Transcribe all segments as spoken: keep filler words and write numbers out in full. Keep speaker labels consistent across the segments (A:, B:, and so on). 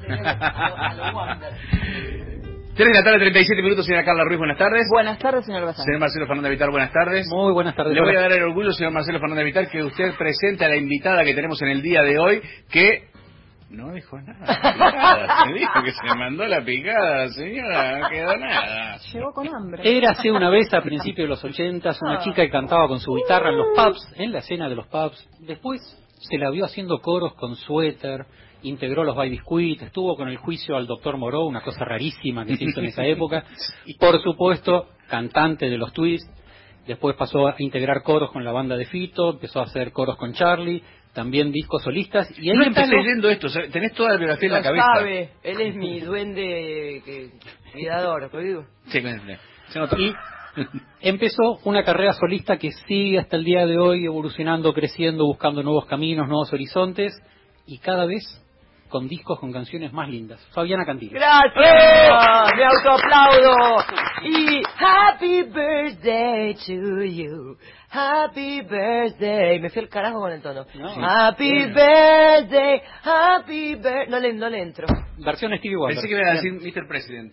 A: A lo Wonder.
B: tres de la tarde, treinta y siete minutos, señora Carla Ruiz, buenas tardes.
A: Buenas tardes, señor Bazán.
B: Señor Marcelo Fernández Vitar, buenas tardes.
C: Muy buenas tardes.
B: Le voy a dar el orgullo, señor Marcelo Fernández Vitar, que usted presente a la invitada que tenemos en el día de hoy, que no dijo nada. Se dijo que se mandó la picada, señora, no quedó nada.
A: Llegó con hambre.
C: Érase una vez a principios de los ochentas una chica que cantaba con su guitarra en los pubs, en la escena de los pubs. Después se la vio haciendo coros con suéter, integró los By Biscuit, estuvo con el juicio al doctor Moreau, una cosa rarísima que se hizo en esa época. Por supuesto, cantante de los Twists. Después pasó a integrar coros con la banda de Fito, empezó a hacer coros con Charlie, también discos solistas. Y ahí
B: no
C: empezó...
B: estás leyendo esto, tenés toda la biografía en la cabeza.
A: Sabe, él es mi duende que, cuidador, ¿te digo?
B: Sí, se nota.
C: Y empezó una carrera solista que sigue hasta el día de hoy evolucionando, creciendo, buscando nuevos caminos, nuevos horizontes, y cada vez con discos con canciones más lindas. Fabiana Cantilo.
A: ¡Gracias! ¡Me autoaplaudo! Y Happy Birthday to you. Happy Birthday. Me fui al carajo con el tono.
C: No.
A: Happy Birthday. Happy Birthday. No le, no le entro.
C: Versión Stevie Wonder.
B: Pensé que me iba a decir mister President.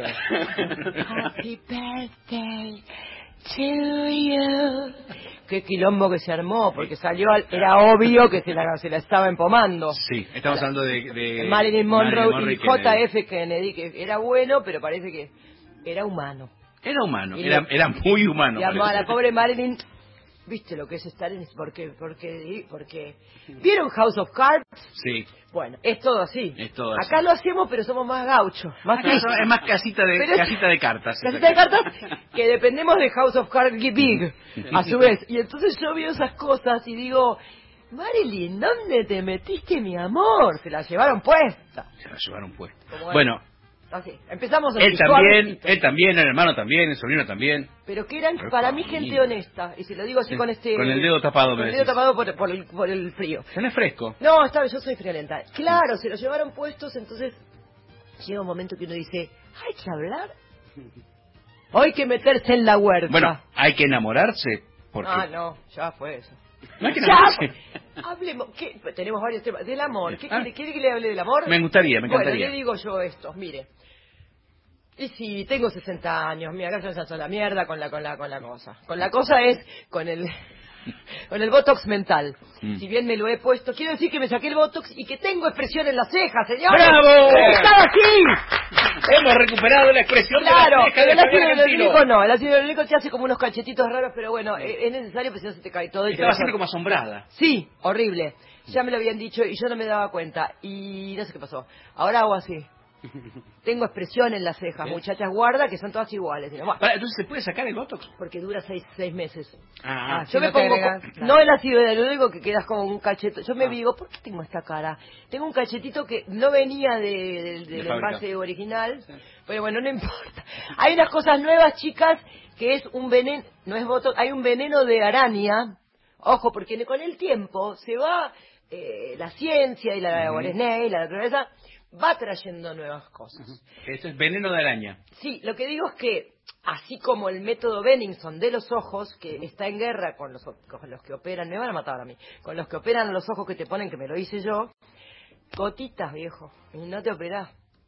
A: Happy Birthday to you. Qué quilombo que se armó, porque salió, al, era obvio que se la, se la estaba empomando.
B: Sí, estamos hablando de, de
A: Marilyn Monroe,
B: Marilyn Monroe
A: y
B: Kennedy.
A: J F Kennedy, que era bueno, pero parece que era humano.
B: Era humano,
A: Y
B: era,
A: le-
B: era muy humano.
A: Llamó a
B: parece.
A: la pobre Marilyn. ¿Viste lo que es estar en...? Porque, porque, porque... ¿Vieron House of Cards?
B: Sí,
A: Bueno, es todo así.
B: es todo así.
A: Acá lo hacemos, pero somos más gauchos. Más
B: Acá eso es más casita de,
A: Pero es-
B: casita de cartas.
A: Casita de cartas, que dependemos de House of Cards Big, a su vez. Y entonces yo veo esas cosas y digo, Marilyn, ¿dónde te metiste, mi amor? Se la llevaron puesta.
B: Se la llevaron puesta.
A: Como
B: Bueno,
A: Así, empezamos
B: él
A: así,
B: también,
A: suavecito.
B: él también, el hermano también, el sobrino también.
A: Pero que eran
B: Pero
A: para mí
B: familia.
A: gente honesta. Y si lo digo así
B: Sí,
A: con este...
B: con el dedo tapado,
A: Con
B: me
A: el dedo
B: decís.
A: tapado por, por el, por el frío.
B: No es fresco.
A: No, está bien, yo soy friolenta. Claro, se lo llevaron puestos, entonces llega un momento que uno dice, hay que hablar. O hay que meterse en la huerta.
B: Bueno, hay que enamorarse. Porque
A: Ah, no, ya fue eso.
B: no hay que
A: Ya,
B: enamorarse.
A: hablemos, ¿qué? Tenemos varios temas. Del amor, ¿qué
B: Ah.
A: quiere, quiere que le hable del amor?
B: Me gustaría, me encantaría.
A: Bueno, le digo yo esto, mire. Y sí, tengo sesenta años, mira, acá ya son la mierda con la, con la, con la cosa. Con la cosa es con el, con el botox mental.
B: Mm.
A: Si bien me lo he puesto, quiero decir que me saqué el botox y que tengo expresión en las cejas, señor.
B: ¡Bravo!
A: ¡Está así!
B: Hemos recuperado la expresión
A: Claro,
B: de la ceja
A: pero
B: de
A: el ácido
B: Fabiana Cantilo.
A: hialurónico no, el ácido hialurónico te hace como unos cachetitos raros, pero bueno, es es necesario porque si no se te cae todo y te
B: Estaba
A: deja-
B: siempre como asombrada.
A: Sí, horrible. Ya me lo habían dicho y yo no me daba cuenta. Y no sé qué pasó. Ahora hago así. Tengo expresión en las cejas,
B: ¿Bien?
A: muchachas, guarda, que son todas iguales. Y no, bueno,
B: Pará, entonces, ¿se puede sacar el botox?
A: porque dura seis, seis meses.
B: Ah,
A: Yo me
D: no te
A: pongo,
D: agregas,
A: co-
D: claro.
A: no el ácido hialurónico que quedas como un cachetito. Yo me
B: Ah.
A: digo, ¿por qué tengo esta cara? Tengo un cachetito que no venía de, del- del
B: De fábrica.
A: envase original, pero bueno, no importa. Hay unas cosas nuevas, chicas, que es un veneno, no es botox, hay un veneno de araña. Ojo, porque con el tiempo se va eh, la ciencia y la
B: Ujú.
A: Guaresney y la naturaleza va trayendo nuevas cosas.
B: Esto es veneno de araña.
A: Sí, lo que digo es que, así como el método Benningson de los ojos, que está en guerra con los, o- con los que operan, me van a matar a mí, con los que operan los ojos que te ponen, que me lo hice yo, gotitas, viejo, y no te operás.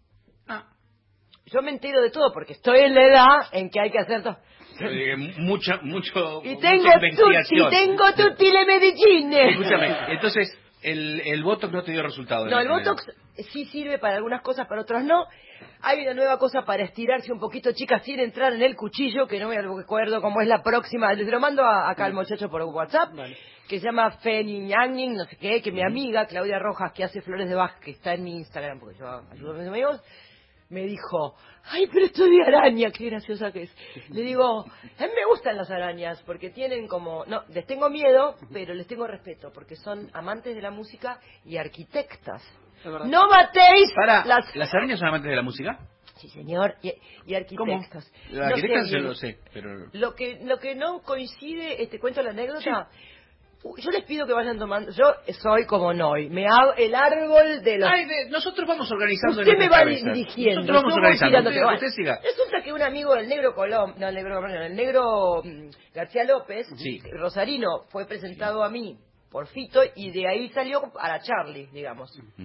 B: Ah.
A: Yo me entero de todo porque estoy en la edad en que hay que hacer todo.
B: Eh, mucha, mucho,
A: Y
B: mucha
A: tengo tutti,
B: investigación.
A: tengo tutti le medicine.
B: Escúchame, entonces, el, el botox no te dio resultado.
A: No, el
B: en
A: Botox sí sirve para algunas cosas, para otras no. Hay una nueva cosa para estirarse un poquito, chicas, sin entrar en el cuchillo, que no me acuerdo cómo es la próxima. Les lo mando a- acá al muchacho por WhatsApp,
C: Vale.
A: que se llama Feniñangning, no sé qué, que mi amiga Claudia Rojas, que hace flores de Bach, que está en mi Instagram, porque yo ayudo a mis amigos, me dijo, ay, pero esto de araña, qué graciosa que es. Le digo, a mí me gustan las arañas, porque tienen como, no, les tengo miedo, pero les tengo respeto, porque son amantes de la música y arquitectas.
C: Es verdad.
A: No matéis
B: Para,
A: las...
B: ¿las arañas son amantes de la música?
A: Sí, señor, y, y arquitectas.
B: La
A: No
B: arquitecta
A: sé
B: yo
A: bien.
B: lo sé, pero...
A: Lo que, lo que no coincide, este cuento la anécdota, uh, yo les pido que vayan tomando, yo soy como Noy, me hago el árbol de los...
B: Ay, de- nosotros vamos organizando
A: Usted
B: en
A: me
B: nuestras
A: va
B: cabezas.
A: dirigiendo,
B: Nosotros vamos
A: yo voy
B: organizando.
A: tirando,
B: Usted,
A: pero
B: usted
A: bueno.
B: siga.
A: Resulta que un amigo del negro Colón, no, el negro, perdón, el negro mm, García López,
B: Sí.
A: Rosarino, fue presentado a mí por Fito y de ahí salió para Charlie, digamos.
B: Ujú.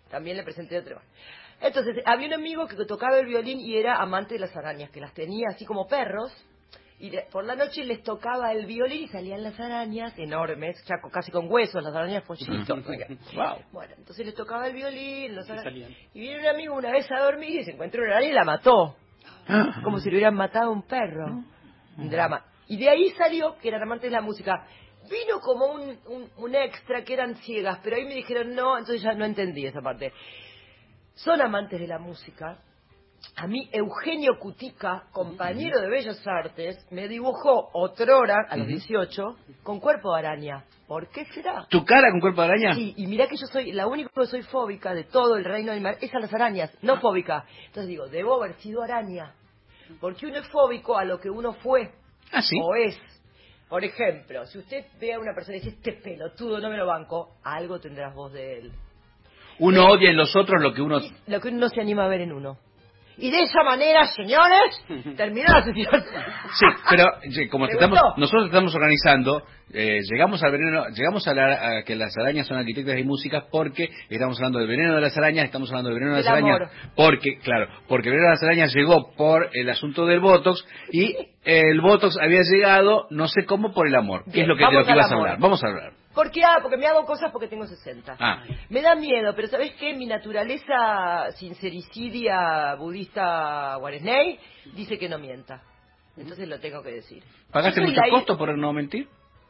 A: también le presenté otro. Entonces, había un amigo que tocaba el violín y era amante de las arañas, que las tenía así como perros, y de, por la noche les tocaba el violín y salían las arañas enormes, ya casi con huesos, las arañas pollitos.
B: Wow.
A: Bueno, entonces les tocaba el violín, los ara...
C: salían.
A: y viene un amigo una vez a dormir y se encontró una araña y la mató, como si le hubieran matado a un perro. Un drama. Y de ahí salió que eran amantes de la música. Vino como un, un, un extra que eran ciegas, pero ahí me dijeron no, entonces ya no entendí esa parte. Son amantes de la música. A mí Eugenio Cutica, compañero de Bellas Artes, me dibujó otrora, a los dieciocho, con cuerpo de araña. ¿Por qué será?
B: ¿Tu cara con cuerpo de araña?
A: Sí, y mirá que yo soy, la única que soy fóbica de todo el reino animal es a las arañas, no fóbica. Entonces digo, debo haber sido araña. Porque uno es fóbico a lo que uno fue.
B: ¿Ah, sí?
A: O es. Por ejemplo, si usted ve a una persona y dice, este pelotudo no me lo banco, algo tendrás vos de él.
B: Uno odia en los otros lo que uno...
A: Y lo que uno no se anima a ver en uno. Y de esa manera, señores, terminó la sesión.
B: Sí, pero como
A: ¿Te
B: estamos,
A: gustó?
B: nosotros estamos organizando, eh, llegamos al veneno, llegamos a, la, a que las arañas son arquitectas y músicas porque estamos hablando del veneno de las arañas, estamos hablando del veneno de las
A: Del
B: arañas
A: amor.
B: porque, claro, porque el veneno de las arañas llegó por el asunto del Botox y el Botox había llegado, no sé cómo, por el amor, que
A: Bien,
B: es lo que, de
A: vamos
B: lo que
A: al
B: ibas a
A: amor.
B: hablar. Vamos a hablar.
A: ¿Por qué? Ah, porque me hago cosas porque tengo sesenta.
B: Ah.
A: Me da miedo, pero ¿sabés qué? Mi naturaleza sincericidia budista Guaresney dice que no mienta. Entonces lo tengo que decir.
B: ¿Pagaste
A: Yo soy
B: muchos
A: la hi-
B: costos por no mentir?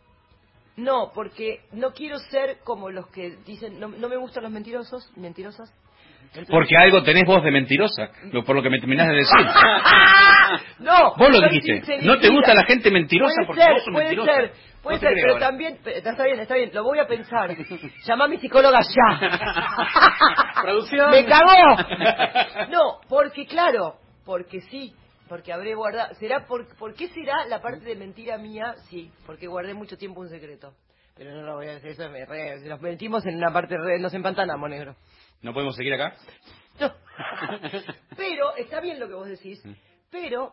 A: No, porque no quiero ser como los que dicen, no, no me gustan los mentirosos, mentirosas. Entonces-
B: Porque algo tenés vos de mentirosa, lo- por lo que me terminás de decir.
A: No,
B: Vos lo
A: soy
B: dijiste.
A: sincericida.
B: ¿No te gusta la gente mentirosa
A: Puede
B: porque
A: ser,
B: vos sos
A: puede
B: mentirosa?
A: ser, puede
B: No te
A: ser,
B: creo
A: pero
B: ahora.
A: también, está bien, está bien, lo voy a pensar. Llama a mi psicóloga ya.
C: Producción.
A: ¡Me cagó! No, porque claro, porque sí, porque habré guardado. ¿Será por, por qué será la parte de mentira mía? Sí, porque guardé mucho tiempo un secreto. Pero no lo voy a decir, eso me re, si nos mentimos en una parte re, nos empantanamos, negro.
B: ¿No podemos seguir acá?
A: No. Pero, está bien lo que vos decís, pero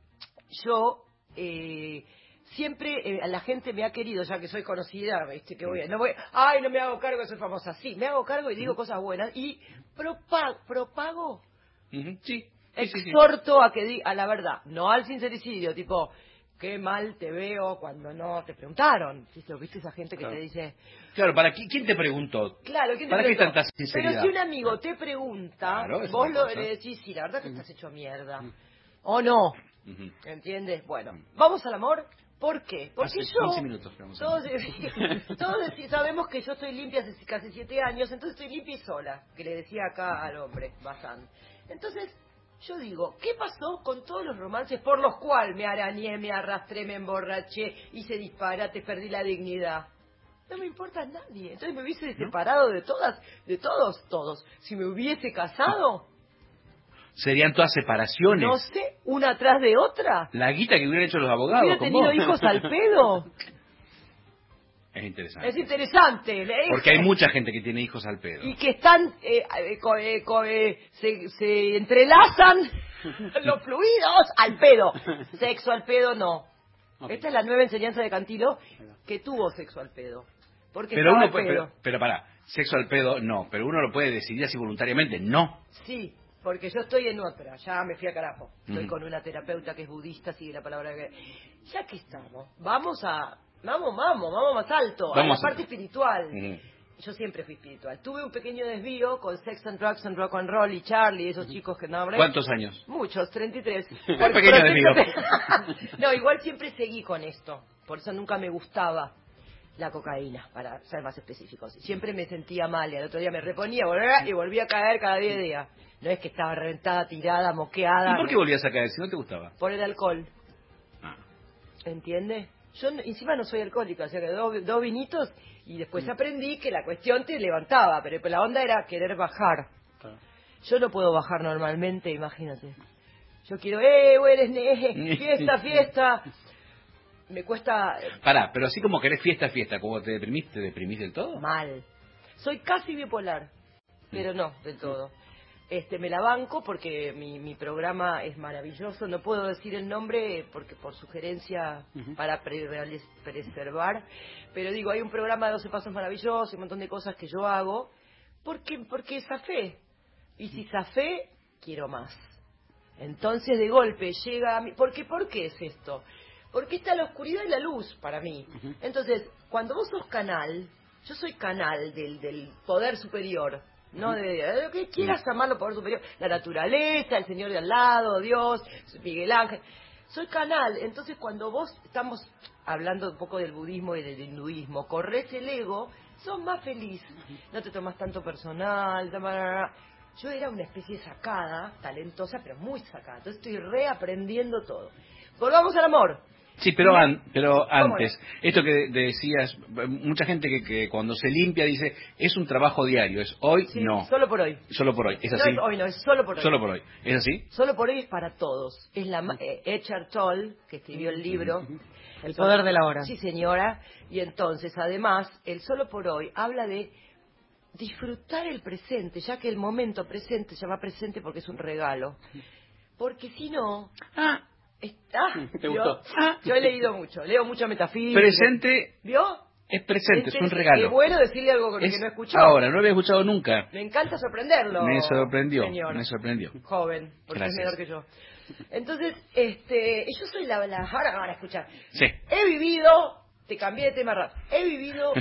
A: yo eh, siempre eh, la gente me ha querido, ya que soy conocida, ¿viste? Que voy a, no voy, ay, no me hago cargo de ser famosa. Sí, me hago cargo y digo cosas buenas y propago, propago
B: Ujú, Sí. Sí, sí, sí.
A: exhorto a que diga a la verdad, no al sincericidio, tipo, qué mal te veo cuando no te preguntaron. ¿Viste, ¿Viste esa gente que
B: Claro.
A: te dice,
B: Claro, ¿para qui- quién te preguntó?
A: claro, ¿quién te
B: ¿Para qué
A: preguntó?
B: tanta sinceridad?
A: Pero si un amigo te pregunta,
B: Claro, es
A: vos
B: otra
A: lo,
B: cosa.
A: le decís, sí, la verdad que estás hecho mierda. O no,
B: Ujú.
A: ¿entiendes? Bueno, vamos al amor. ¿Por qué? Porque
B: Hace
A: yo...
B: quince minutos que vamos a
A: todos, todos deci- sabemos que yo estoy limpia hace casi siete años, entonces estoy limpia y sola, que le decía acá al hombre, Bazán. Entonces, yo digo, ¿qué pasó con todos los romances por los cuales me arañé, me arrastré, me emborraché, hice disparates, perdí la dignidad? No me importa a nadie. Entonces me hubiese separado de todas, de todos, todos. Si me hubiese casado,
B: Serían todas separaciones.
A: no sé, una atrás de otra.
B: La guita que hubieran hecho los abogados
A: ¿Hubiera
B: con
A: tenido
B: vos.
A: hijos al pedo?
B: Es interesante.
A: Es interesante. le-
B: Porque hay mucha gente que tiene hijos al pedo.
A: Y que están, eh, eh, co- eh, co- eh, se, se entrelazan los fluidos al pedo. Sexo al pedo, no.
C: Ok.
A: Esta es la nueva enseñanza de Cantilo, que tuvo sexo al pedo. Porque
B: Pero
A: estaba
B: uno
A: al
B: puede,
A: pedo.
B: pero, pero pará, sexo al pedo no, pero uno lo puede decidir así voluntariamente, no.
A: Sí, porque yo estoy en otra, ya me fui a carajo. Estoy
B: Ujú.
A: con una terapeuta que es budista, sigue la palabra que... Ya que estamos, vamos a... Vamos, vamos, vamos más alto, a la
B: Vamos a-
A: parte espiritual.
B: Ujú.
A: Yo siempre fui espiritual. Tuve un pequeño desvío con Sex and Drugs and Rock and Roll y Charlie, esos chicos que no habrá.
B: ¿Cuántos años?
A: Muchos, treinta y tres.
B: Un pequeño desvío.
A: No, igual siempre seguí con esto. Por eso nunca me gustaba la cocaína, para ser más específicos. Siempre me sentía mal y al otro día me reponía volvía, y volvía a caer cada diez días. No es que estaba reventada, tirada, moqueada.
B: ¿Y por qué volvías a caer si no te gustaba?
A: Por el alcohol.
B: Ah.
A: ¿Entiendes? Yo no- encima no soy alcohólica, o sea que dos, dos vinitos y después aprendí que la cuestión te levantaba, pero la onda era querer bajar.
C: Claro.
A: Yo no puedo bajar normalmente, imagínate. Yo quiero, eh, eres ne, fiesta, fiesta. Me cuesta eh,
B: Pará, pero así como querés fiesta, fiesta, como te deprimís, ¿te deprimís del todo?
A: mal. Soy casi bipolar, pero no del todo. Este, me la banco porque mi, mi programa es maravilloso. No puedo decir el nombre porque por sugerencia
C: Ujú.
A: para pre- preservar. Pero digo, hay un programa de doce pasos maravillosos y un montón de cosas que yo hago Porque, porque zafé. Y si zafé, quiero más. Entonces de golpe llega a mí... ¿Por qué, ¿Por qué es esto? Porque está la oscuridad y la luz para mí. Uh-huh. Entonces, cuando vos sos canal, yo soy canal del, del poder superior, no uh-huh. de, de lo que quieras llamarlo poder superior, la naturaleza, el señor de al lado, Dios, Miguel Ángel. Soy canal, entonces cuando vos estamos hablando un poco del budismo y del hinduismo, corres el ego, sos más feliz, no te tomas tanto personal, yo era una especie de sacada, talentosa, pero muy sacada, entonces estoy reaprendiendo todo. Volvamos al amor.
B: Sí, pero, an, pero antes, esto que decías, mucha gente que, que cuando se limpia dice, es un trabajo diario, es hoy,
A: sí,
B: no.
A: Solo por hoy.
B: Solo por hoy, ¿es así?
A: No es hoy, no, es solo por hoy.
B: Solo por hoy, ¿es así?
A: Solo por hoy es para todos. Es la eh, Eckhart Tolle, que escribió el libro.
D: El poder de la hora.
A: Sí, señora. Y entonces, además, el solo por hoy habla de disfrutar el presente, ya que el momento presente se llama presente porque es un regalo. Porque si no...
B: Ah.
A: Está.
C: ¿Te gustó?
A: Ah, yo he leído mucho, leo mucha metafísica.
B: Presente.
A: ¿Vio?
B: Es presente,
A: es,
B: es un regalo.
A: Qué bueno decirle algo con
B: es
A: que no he escuchado.
B: Ahora, no lo había escuchado nunca.
A: Me encanta sorprenderlo.
B: Me sorprendió,
A: señor.
B: me sorprendió.
A: Joven, porque
B: Gracias.
A: es menor que yo. Entonces, este, yo soy la... la ahora van a escuchar.
B: Sí.
A: He vivido, te cambié de tema rápido, he vivido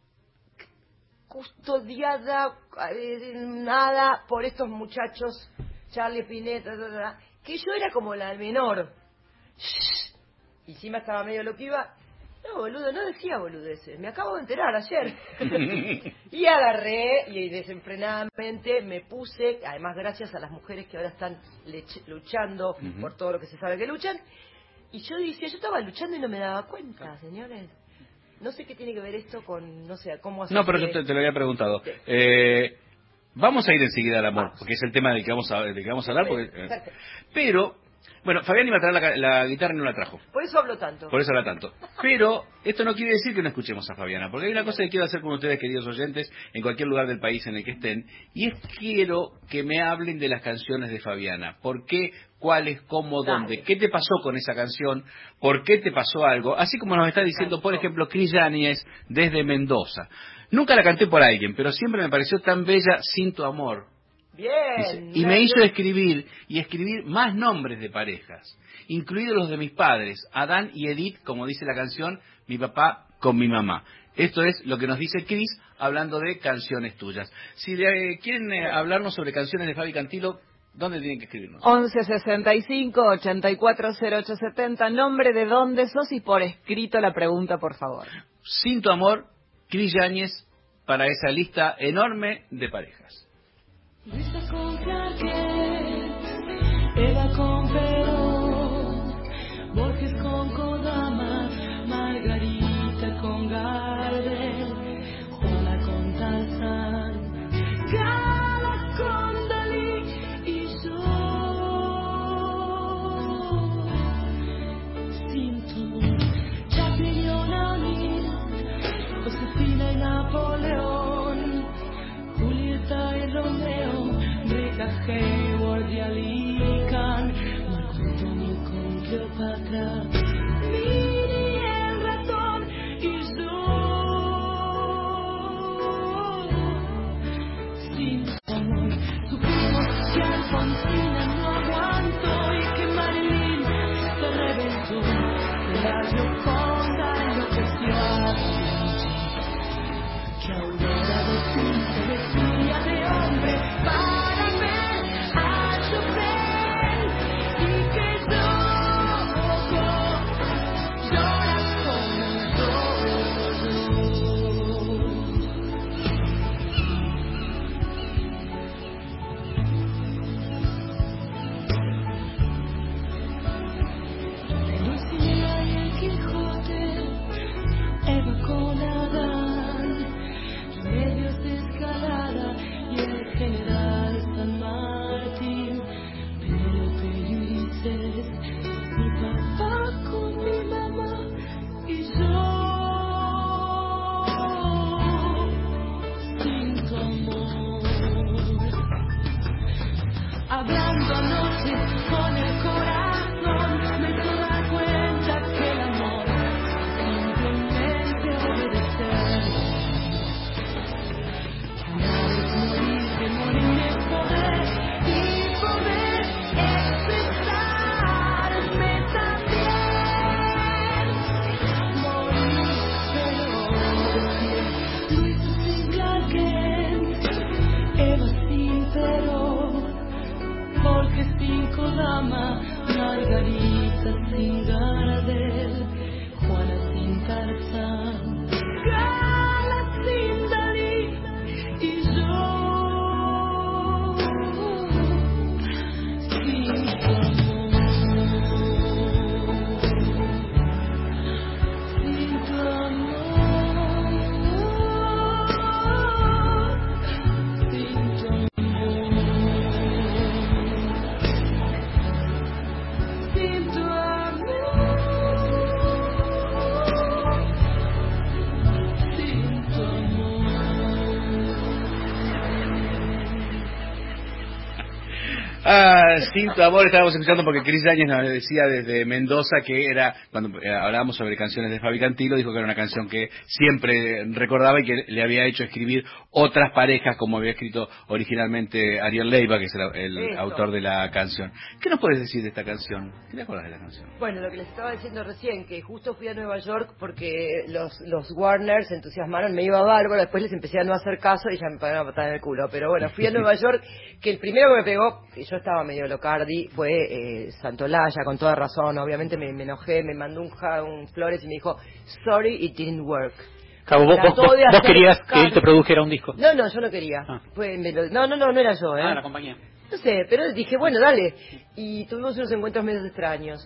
A: custodiada, eh, nada, por estos muchachos, Charlie Pineta, ta, ta, ta, que yo era como la menor. Y encima estaba medio lo que iba. No, boludo, no decía boludeces. Me acabo de enterar ayer. Y agarré y desenfrenadamente me puse, además gracias a las mujeres que ahora están lech- luchando uh-huh. por todo lo que se sabe que luchan. Y yo decía, yo estaba luchando y no me daba cuenta, señores. No sé qué tiene que ver esto con, no sé, cómo hacer...
B: No, pero yo te, te lo había preguntado. Sí. Eh, vamos a ir enseguida al amor, vamos. Porque es el tema del que vamos a, del que vamos a hablar. Porque, eh, pero... Bueno, Fabián iba a traer la, la guitarra y no la trajo.
A: Por eso hablo tanto.
B: Por eso habla tanto. Pero esto no quiere decir que no escuchemos a Fabiana, porque hay una cosa que quiero hacer con ustedes, queridos oyentes, en cualquier lugar del país en el que estén, y es quiero que me hablen de las canciones de Fabiana. ¿Por qué? ¿Cuáles? ¿Cómo? ¿Dónde? Dale. ¿Qué te pasó con esa canción? ¿Por qué te pasó algo? Así como nos está diciendo, por ejemplo, Cris Yáñez desde Mendoza. Nunca la canté por alguien, pero siempre me pareció tan bella Sin tu amor.
A: Bien.
B: Dice, y me hizo escribir y escribir más nombres de parejas, incluidos los de mis padres, Adán y Edith, como dice la canción, mi papá con mi mamá. Esto es lo que nos dice Cris hablando de canciones tuyas. Si le, quieren eh, hablarnos sobre canciones de Fabi Cantilo, ¿dónde tienen que escribirnos?
D: once sesenta y cinco, ochenta y cuatro cero ocho setenta, nombre de dónde sos y por escrito la pregunta, por favor.
B: Sin tu amor, Cris Yáñez, para esa lista enorme de parejas.
E: Luisa con Clarket, Eva con Perón, Borges con Kodama, Margarita con Gardel, Juana con Tarzán, Gala con Dalí y yo. Sin tu Chaplin y Onani, Josefina y Napoleón, Julieta y Romeo, Rita Hayward y Ali Khan, Marco Antonio con Cleopatra, Mini el ratón y yo. Sin tu amor, supimos que Alfonsina no aguantó y que Marilyn se reventó, la Gioconda enloqueció a que Aurora de Pinto vestía de hombre para ver a Chopin y que yo fama, Margarita sin Gardel, Juana sin Tarzán, Gala sin Dalí y yo sin tu amor, sin tu amor.
B: Ah, sin tu amor estábamos escuchando porque Cris Yáñez nos decía desde Mendoza que era, cuando eh, hablábamos sobre canciones de Fabi Cantilo, dijo que era una canción que siempre recordaba y que le había hecho escribir otras parejas como había escrito originalmente Ariel Leiva, que es el, el autor de la canción. ¿Qué nos puedes decir de esta canción? ¿Qué te acuerdas de la canción?
A: Bueno, lo que les estaba diciendo recién, que justo fui a Nueva York porque los, los Warners se entusiasmaron, me iba bárbaro, después les empecé a no hacer caso y ya me pagaron a patada en el culo. Pero bueno, fui a Nueva York, que el primero que me pegó, que yo estaba medio locardi, fue eh, Santolaya, con toda razón, obviamente me, me enojé, me mandó un, ja, un flores y me dijo, sorry, it didn't work.
C: Cabo, vos, vos, vos, vos querías que él te produjera un disco.
A: No, no, yo no quería.
C: Ah.
A: Fue, me lo, no, no, no, no era yo, ¿eh?
C: Ah, la compañía.
A: No sé, pero dije, bueno, dale. Y tuvimos unos encuentros medio extraños.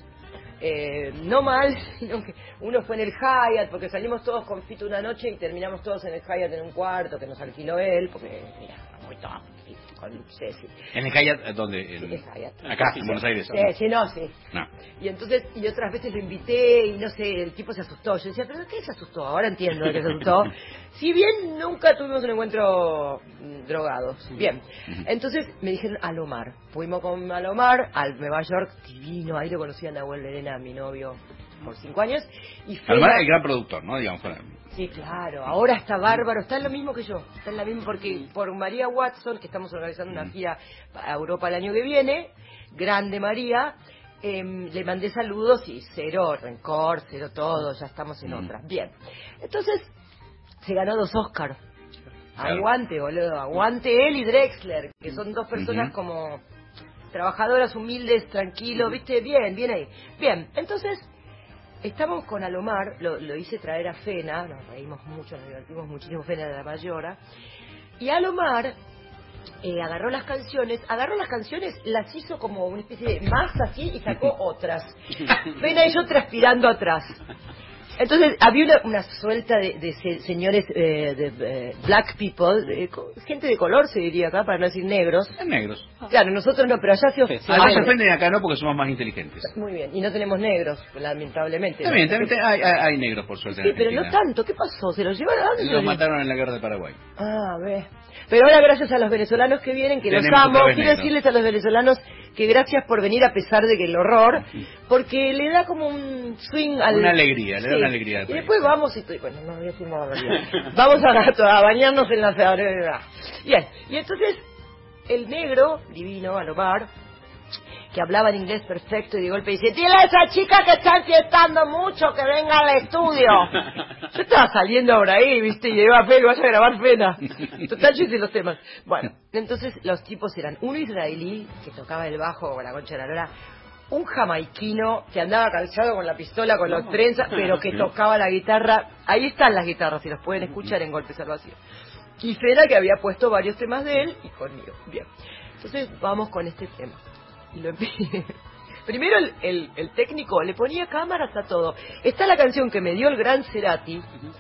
A: Eh, no mal, sino que uno fue en el Hyatt, porque salimos todos con Fito una noche y terminamos todos en el Hyatt en un cuarto que nos alquiló él, porque, mira, muy top, con Ceci.
B: ¿En el Hyatt dónde? En...
A: Sí, el Hyatt.
B: Acá, en Buenos Aires.
A: Sí, sí, no, sí.
B: No.
A: Y entonces, y otras veces lo invité y no sé, el tipo se asustó. Yo decía, ¿pero de qué se asustó? Ahora entiendo de qué se asustó. Si bien nunca tuvimos un encuentro mm, drogados. Bien. Entonces me dijeron Alomar. Fuimos con Alomar al Nueva York, divino. Ahí lo conocí a Nahuel Lerena, mi novio, por cinco años. Y
B: Alomar es el gran productor, ¿no? Digamos, para...
A: Sí, claro. Ahora está bárbaro. Está en lo mismo que yo. Está en la misma porque por María Watson, que estamos organizando una gira a Europa el año que viene, grande María, eh, le mandé saludos y cero rencor, cero todo, ya estamos en otra. Bien. Entonces, se ganó dos Oscars.
B: Claro.
A: Aguante, boludo. Aguante él y Drexler, que son dos personas
B: Uh-huh.
A: como trabajadoras, humildes, tranquilos, ¿viste? Bien, bien ahí. Bien, entonces... Estamos con Alomar, lo, lo hice traer a Fena, nos reímos mucho, nos divertimos muchísimo, Fena de la Mayora, y Alomar eh, agarró las canciones, agarró las canciones, las hizo como una especie de masa así y sacó otras. Fena y yo transpirando atrás. Entonces había una, una suelta de, de se, señores, eh, de eh, black people, de, gente de color se diría acá, para no decir negros.
B: En negros.
A: Claro, nosotros no, pero allá se,
C: Sí.
A: se
B: Allá se
A: ofende.
B: ofenden y acá no porque somos más inteligentes.
A: Muy bien, y no tenemos negros, lamentablemente.
B: También, también hay, hay, hay negros por suerte.
A: Sí,
B: en
A: pero no
B: Argentina.
A: tanto. ¿Qué pasó? ¿Se los llevaron a dónde?
B: Los mataron en la guerra de Paraguay.
A: Ah, ve. Pero ahora gracias a los venezolanos que vienen, que
B: Tenemos
A: los amo,
B: otra vez
A: quiero
B: negros.
A: decirles a los venezolanos que gracias por venir a pesar de que el horror, porque le da como un swing al...
B: Una alegría, le da una alegría al
A: Y
B: país.
A: después vamos y estoy... Bueno, no voy a decir nada. Vamos a, a bañarnos en la ciudad. Bien, y entonces el negro, divino, Alomar, que hablaba en inglés perfecto y de golpe dice, dile a esa chica que está fiestando mucho que venga al estudio. Yo estaba saliendo ahora ahí, viste, y iba a Fe, vaya a grabar Fena. Total, yo hice los temas. Bueno, entonces los tipos eran uno israelí que tocaba el bajo con la concha de la lora, un jamaiquino que andaba calzado con la pistola, con los trenzas, pero que tocaba la guitarra. Ahí están las guitarras, si los pueden escuchar en Golpes al Vacío. Y Fena, que había puesto varios temas de él, y conmigo. Bien. Entonces vamos con este tema. Y lo empecé. Primero el, el, el técnico le ponía cámaras a todo. Está la canción que me dio el gran Cerati.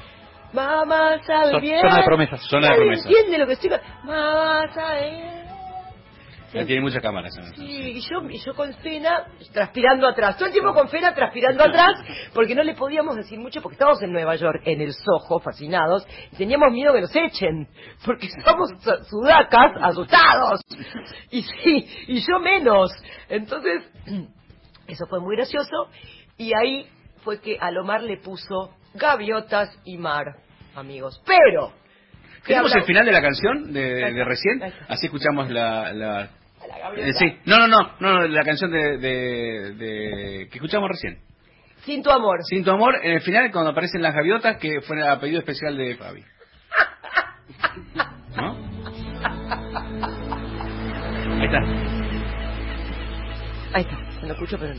A: Mamá sabe
C: Son-
A: bien.
C: Zona de promesas.
B: Zona de
A: Nadie
B: promesas.
A: entiende lo que estoy... Mamá sabe bien.
B: Ya tiene muchas cámaras. ¿no?
A: Sí, y yo, y yo con Fena transpirando atrás. Todo el tiempo con Fena transpirando atrás, porque no le podíamos decir mucho, porque estábamos en Nueva York, en el Soho, fascinados, y teníamos miedo que nos echen, porque estábamos sudacas, asustados. Y sí, y yo menos. Entonces, eso fue muy gracioso, y ahí fue que Alomar le puso gaviotas y mar, amigos. Pero...
B: ¿Tenemos
A: habla-
B: el final de la canción de,
A: Ahí
B: de
A: está,
B: recién?
A: ahí está.
B: Así escuchamos la... la...
A: La gaviota.
B: Eh, sí, no, no, no, no, no, la canción de, de, de que escuchamos recién.
A: Sin tu amor.
B: Sin tu amor, en el final cuando aparecen las gaviotas, que fue a pedido especial de Fabi. ¿No? Ahí está.
A: Ahí está. Se lo escucho, pero no.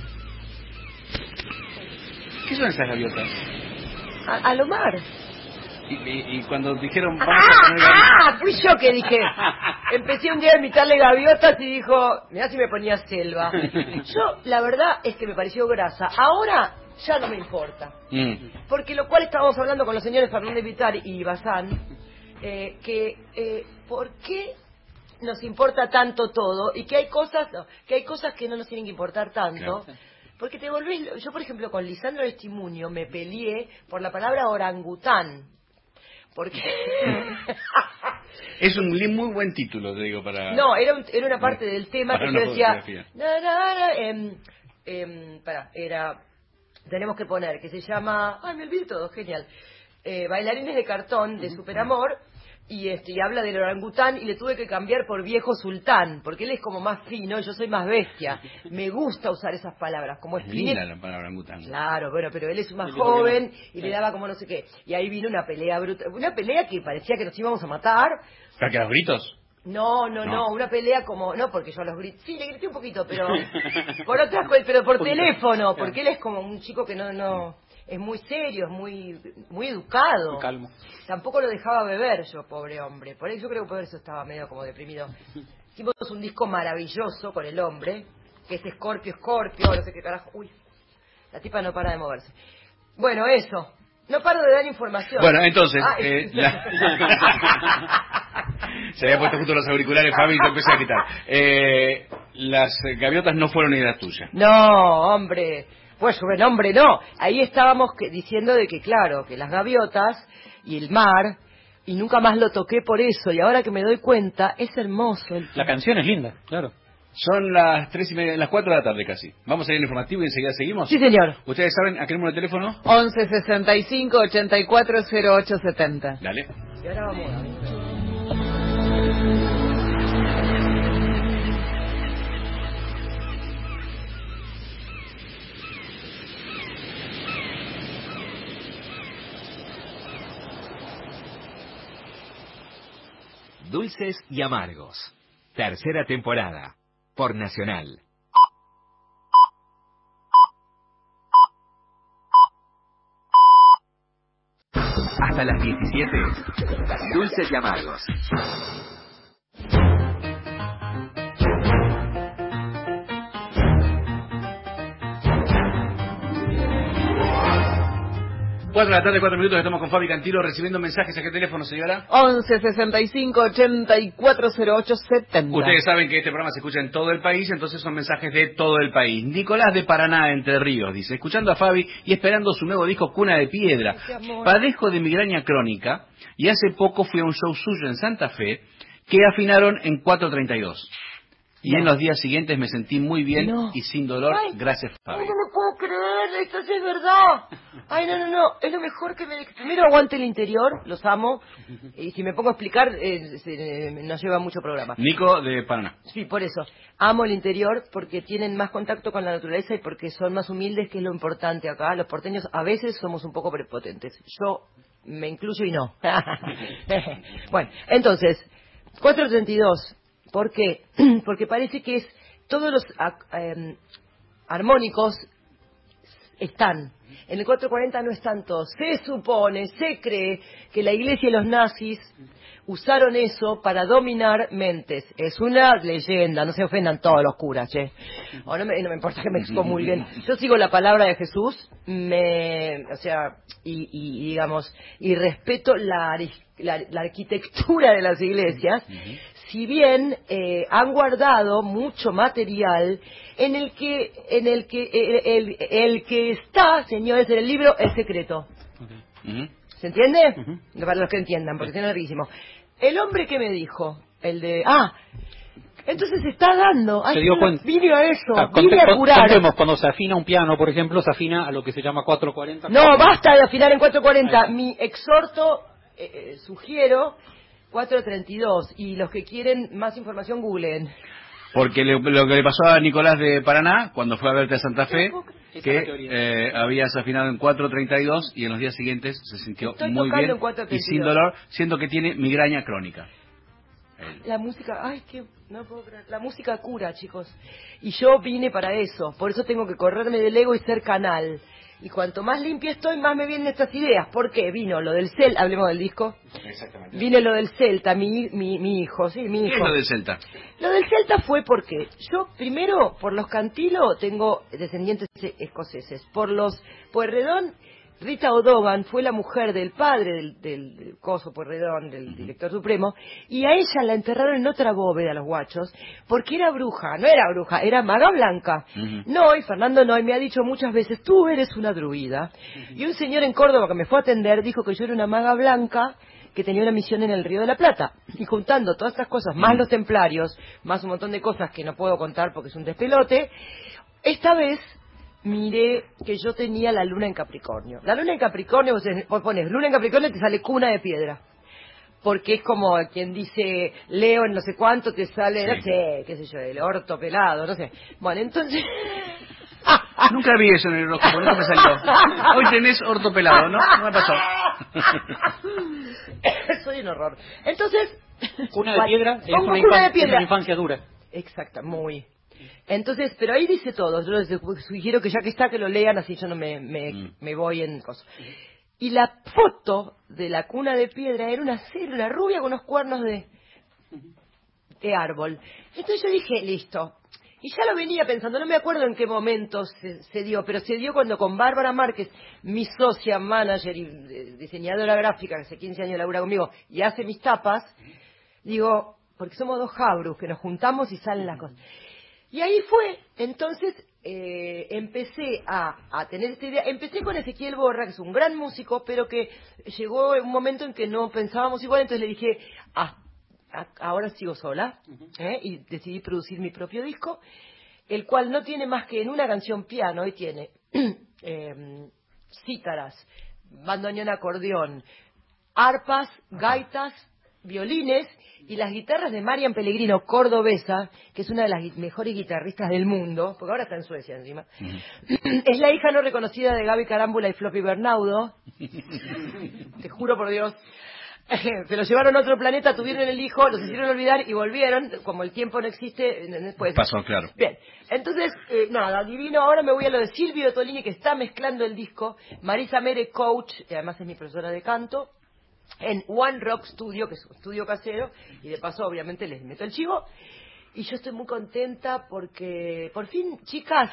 B: ¿Qué son esas gaviotas?
A: A, a lo mar.
B: Y, y, y cuando dijeron, vamos
A: ¡Ah!
B: a poner gaviotas...
A: ¡Ah! Fui yo que dije. Empecé un día a invitarle gaviotas y dijo, mirá si me ponía selva. Yo, la verdad es que me pareció grasa. Ahora ya no me importa.
B: Mm.
A: Porque lo cual estábamos hablando con los señores Fernández Vitar y Bazán, eh, que eh, ¿por qué nos importa tanto todo? Y que hay cosas, no, que hay cosas que no nos tienen que importar tanto.
B: Claro.
A: Porque te volvés... Yo, por ejemplo, con Lisandro Estimunio me peleé por la palabra orangután. Porque...
B: Es un li- muy buen título, te digo, para...
A: No, era, un- era una parte del tema
B: Para
A: que
B: una
A: yo decía...
B: fotografía.
A: Na, na, na, em, em, pará, era... Tenemos que poner, que se llama... Ay, me olvidé todo, genial. Eh, bailarines de cartón, de Superamor... Y, este, y habla del orangután y le tuve que cambiar por viejo sultán, porque él es como más fino y yo soy más bestia. Me gusta usar esas palabras, como
B: Es linda
A: Spinetta.
B: la palabra orangután.
A: Claro, bueno, pero él es más
C: Y digo
A: joven
C: que no.
A: y le daba como no sé qué. Y ahí vino una pelea brutal, una pelea que parecía que nos íbamos a matar.
B: ¿Para que los gritos?
A: No, no,
B: No.
A: no, una pelea como, no porque yo a los grité, sí, le grité un poquito, pero por otras cosas, pero por teléfono, porque él es como un chico que no, no, es muy serio, es muy, muy educado.
C: Muy calmo.
A: Tampoco lo dejaba beber yo, pobre hombre, por eso yo creo que por eso estaba medio como deprimido. Hicimos un disco maravilloso con el hombre, que es Scorpio, Scorpio, no sé qué carajo, uy, la tipa no para de moverse. Bueno, eso, no paro de dar información.
B: Bueno, entonces...
A: Ay.
B: eh, la- Se había puesto justo los auriculares, Fabi, y te empecé a quitar. Eh, las gaviotas no fueron ideas tuyas.
A: No, hombre, pues buen hombre, no. Ahí estábamos que- diciendo de que, claro, que las gaviotas y el mar, y nunca más lo toqué por eso, y ahora que me doy cuenta, es hermoso. El...
C: La canción es linda, claro.
B: Son las tres y media, las cuatro de la tarde casi. Vamos a ir al informativo y enseguida seguimos.
A: Sí, señor.
B: ¿Ustedes saben a qué número de teléfono?
D: once sesenta y cinco ochenta y cuatro cero ocho setenta.
B: Dale.
A: Y ahora vamos a ver.
F: Dulces y Amargos. Tercera temporada. Por Nacional. Hasta las diecisiete. Dulces y Amargos.
B: Cuatro de la tarde, cuatro minutos, estamos con Fabi Cantilo recibiendo mensajes. ¿A qué teléfono, señora?
D: once sesenta y cinco ochenta y cuatro cero ocho setenta.
B: Ustedes saben que este programa se escucha en todo el país, entonces son mensajes de todo el país. Nicolás de Paraná, Entre Ríos, dice, escuchando a Fabi y esperando su nuevo disco Cuna de Piedra.
A: Qué amor.
B: Padezco de migraña crónica y hace poco fui a un show suyo en Santa Fe que afinaron en cuatro treinta y dos. Y
A: No.
B: en los días siguientes me sentí muy bien
A: No.
B: y sin dolor.
A: Ay,
B: Gracias, Fabi.
A: Ay, no me puedo creer, esto sí es verdad. Ay, no, no, no, es lo mejor que me... Primero aguante el interior, los amo, y si me pongo a explicar, eh, se- eh, nos lleva mucho programa.
B: Nico de Paraná.
A: Sí, por eso. Amo el interior porque tienen más contacto con la naturaleza y porque son más humildes, que es lo importante acá. Los porteños a veces somos un poco prepotentes. Yo me incluyo y no. Bueno, entonces, cuatro treinta y dos. ¿Por qué? Porque parece que es todos los ac- em, armónicos están. En el cuatro cuarenta no están todos. Se supone, se cree que la iglesia y los nazis usaron eso para dominar mentes. Es una leyenda, no se ofendan todos los curas, che. O no, me, no me importa que me excomulguen. Yo sigo la palabra de Jesús, me, o sea, y, y digamos, y respeto la, ari- la, la arquitectura de las iglesias, si bien eh, han guardado mucho material en el que, en el que, el, el- el que está, señores, en el libro es secreto.
B: Ujú.
A: ¿Se entiende? Para los que entiendan, porque si no es riquísimo. El hombre que me dijo, el de... Ah, entonces se está dando. Ay,
C: Se dio
A: no,
C: cuenta.
A: vine a eso,
C: Ah,
A: vine
C: conte-
A: a
C: con-
A: curar.
C: contemos, cuando se afina un piano, por ejemplo, se afina a lo que se llama cuatro cuarenta.
A: No, basta de afinar en cuatro cuarenta.
C: Ahí está.
A: Mi exhorto, eh, eh, sugiero cuatro treinta y dos. Y los que quieren más información, googleen.
B: Porque le- lo que le pasó a Nicolás de Paraná, cuando fue a verte a Santa Fe,
C: Esa es la
B: que
C: teoría.
B: eh, habías afinado en cuatro treinta y dos y en los días siguientes se sintió
A: Estoy
B: muy
A: tocando
B: bien
A: en cuatro
B: y
A: treinta y
B: sin
A: dos.
B: dolor, siendo que tiene migraña crónica. El...
A: La música, ay, que no puedo creer. La música cura, chicos. Y yo vine para eso. Por eso tengo que correrme del ego y ser canal. Y cuanto más limpia estoy, más me vienen estas ideas. ¿Por qué? Vino lo del Celta, hablemos del disco.
B: Exactamente.
A: Vino lo del Celta, mi, mi, mi hijo, sí, mi hijo.
B: ¿Qué es lo del Celta?
A: Lo del Celta fue porque yo, primero, por los Cantilo, tengo descendientes escoceses. Por los Pueyrredón, Rita O'Dogan fue la mujer del padre del, del, del coso Pueyrredón, del director supremo, y a ella la enterraron en otra bóveda, los guachos, porque era bruja, no era bruja, era maga blanca.
B: Uh-huh.
A: Noy, Fernando Noy, me ha dicho muchas veces, tú eres una druida. Uh-huh. Y un señor en Córdoba que me fue a atender dijo que yo era una maga blanca que tenía una misión en el Río de la Plata. Y juntando todas estas cosas, más uh-huh. los templarios, más un montón de cosas que no puedo contar porque es un despelote, esta vez miré que yo tenía la luna en Capricornio. La luna en Capricornio, vos, vos pones luna en Capricornio y te sale cuna de piedra. Porque es como quien dice Leo en no sé cuánto, te sale, sí. no sé, qué sé yo, el orto pelado, no sé. Bueno, entonces...
B: Nunca vi eso en el horóscopo, nunca me salió. Hoy tenés orto pelado, ¿no? No me pasó.
A: Soy un horror. Entonces...
C: Cuna de piedra es una,
A: cuna
C: infan-
A: de piedra.
C: es una infancia dura.
A: Exacto, muy... Entonces, pero ahí dice todo. Yo les sugiero que ya que está, que lo lean, así yo no me, me, mm. me voy en cosas. Y la foto de la cuna de piedra era una célula rubia con unos cuernos de, de árbol. Entonces yo dije, listo. Y ya lo venía pensando, no me acuerdo en qué momento se, se dio, pero se dio cuando con Bárbara Márquez, mi socia, manager y eh, diseñadora gráfica, que hace quince años labura conmigo, y hace mis tapas, digo, porque somos dos jabrus, que nos juntamos y salen las cosas. Y ahí fue, entonces eh, empecé a, a tener esta idea, empecé con Ezequiel Borra, que es un gran músico, pero que llegó un momento en que no pensábamos igual, entonces le dije, ah, a, ahora sigo sola, ¿eh? Y decidí producir mi propio disco, el cual no tiene más que en una canción piano, y tiene eh, cítaras, bandoneón, acordeón, arpas, gaitas, violines y las guitarras de Marian Pellegrino, cordobesa, que es una de las mejores guitarristas del mundo, porque ahora está en Suecia encima. Uh-huh. Es la hija no reconocida de Gaby Carámbula y Floppy Bernaudo. Te juro por Dios. Se lo llevaron a otro planeta, tuvieron el hijo, los hicieron olvidar y volvieron. Como el tiempo no existe, pues
B: pasó, claro.
A: Bien, entonces, eh, nada, divino. Ahora me voy a lo de Silvio Tolini, que está mezclando el disco. Marisa Mere, coach, que además es mi profesora de canto, en One Rock Studio, que es un estudio casero, y de paso obviamente les meto el chivo, y yo estoy muy contenta porque por fin, chicas,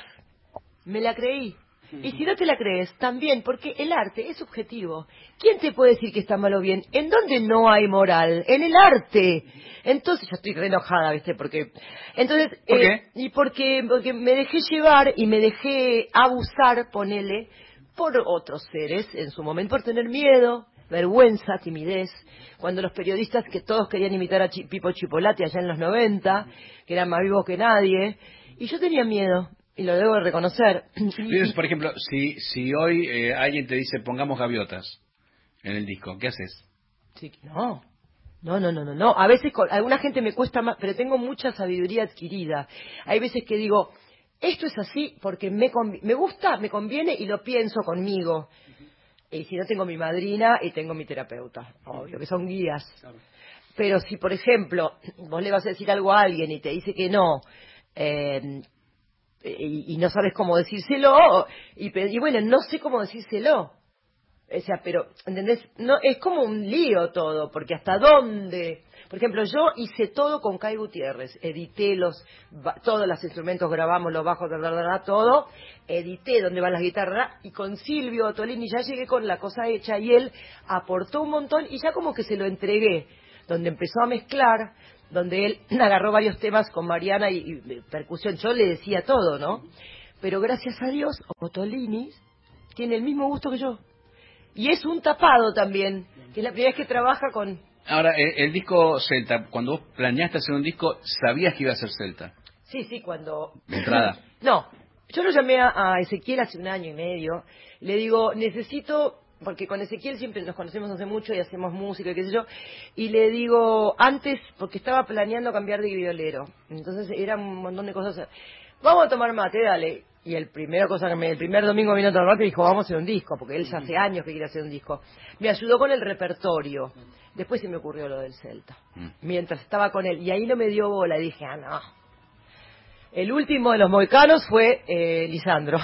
A: me la creí. Y si no te la crees, también, porque el arte es subjetivo. ¿Quién te puede decir que está mal o bien? ¿En dónde no hay moral? En el arte. Entonces, ya estoy re enojada, ¿viste? Porque, entonces,
B: ¿por qué?
A: Eh, y porque, porque me dejé llevar y me dejé abusar, ponele, por otros seres en su momento, por tener miedo, vergüenza, timidez, cuando los periodistas que todos querían imitar a Ch- Pipo Chipolati allá en los noventa, que eran más vivos que nadie, y yo tenía miedo, y lo debo de reconocer.
B: Entonces, por ejemplo, si si hoy eh, alguien te dice pongamos gaviotas en el disco, ¿qué haces?
A: Sí, no, no, no, no, no, no. A veces con alguna gente me cuesta más, pero tengo mucha sabiduría adquirida. Hay veces que digo, esto es así porque me, conv- me gusta, me conviene y lo pienso conmigo. Y si no, tengo mi madrina y tengo mi terapeuta, obvio, que son guías. Claro. Pero si, por ejemplo, vos le vas a decir algo a alguien y te dice que no, eh, y, y no sabes cómo decírselo, y, y bueno, no sé cómo decírselo. O sea, pero, ¿entendés? No, es como un lío todo, porque hasta dónde... Por ejemplo, yo hice todo con Kai Gutiérrez, edité los, todos los instrumentos, grabamos los bajos, bla, bla, bla, todo, edité donde van las guitarras, y con Silvio Tolini ya llegué con la cosa hecha, y él aportó un montón, y ya como que se lo entregué, donde empezó a mezclar, donde él agarró varios temas con Mariana y, y percusión, yo le decía todo, ¿no? Pero gracias a Dios, Ottolini tiene el mismo gusto que yo. Y es un tapado también, que es la primera vez que trabaja con...
B: Ahora, el, el disco Celta, cuando vos planeaste hacer un disco, ¿sabías que iba a ser Celta?
A: Sí, sí, cuando...
B: De entrada.
A: No, yo lo llamé a, a Ezequiel hace un año y medio, le digo, necesito porque con Ezequiel siempre nos conocemos hace mucho y hacemos música y qué sé yo, y le digo, antes, porque estaba planeando cambiar de violero, entonces era un montón de cosas, vamos a tomar mate, dale. Y el primero cosa que me, el primer domingo vino a tomar mate y dijo, vamos a hacer un disco, porque él ya hace años que quiere hacer un disco. Me ayudó con el repertorio. Después se me ocurrió lo del Celta, mientras estaba con él, y ahí no me dio bola, y dije, ah, no. El último de los mohicanos fue eh, Lisandro.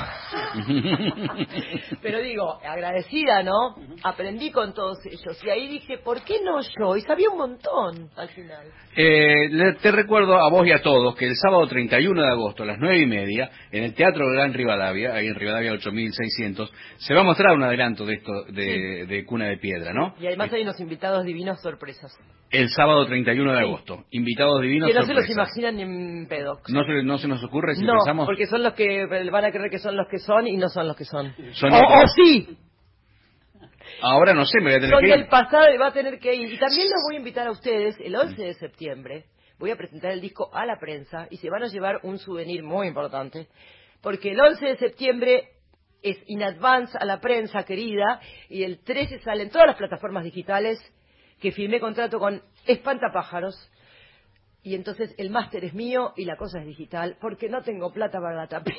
A: Pero digo, agradecida, ¿no? Aprendí con todos ellos. Y ahí dije, ¿por qué no yo? Y sabía un montón al final.
B: Eh, le- te recuerdo a vos y a todos que el sábado treinta y uno de agosto a las nueve y media, en el Teatro Gran Rivadavia, ahí en Rivadavia ocho mil seiscientos, se va a mostrar un adelanto de esto de, de Cuna de Piedra, ¿no?
A: Y además hay unos invitados divinos sorpresas.
B: El sábado treinta y uno de
A: Sí.
B: agosto. Invitados divinos
A: Que no se
B: sorpresas.
A: los imaginan ni en pedo.
B: No se, no se nos ocurre si
A: No,
B: pensamos...
A: porque son los que van a creer que son los que son y no son los que son.
B: Son
A: o,
B: otros.
A: o sí,
B: Ahora no sé, me voy a tener
A: son
B: que ir.
A: del pasado y va a tener que ir. Y también los voy a invitar a ustedes el once de septiembre. Voy a presentar el disco a la prensa y se van a llevar un souvenir muy importante. Porque el once de septiembre es in advance a la prensa querida y el trece sale en todas las plataformas digitales que firmé contrato con Espantapájaros. Y entonces el máster es mío y la cosa es digital porque no tengo plata para la tapita.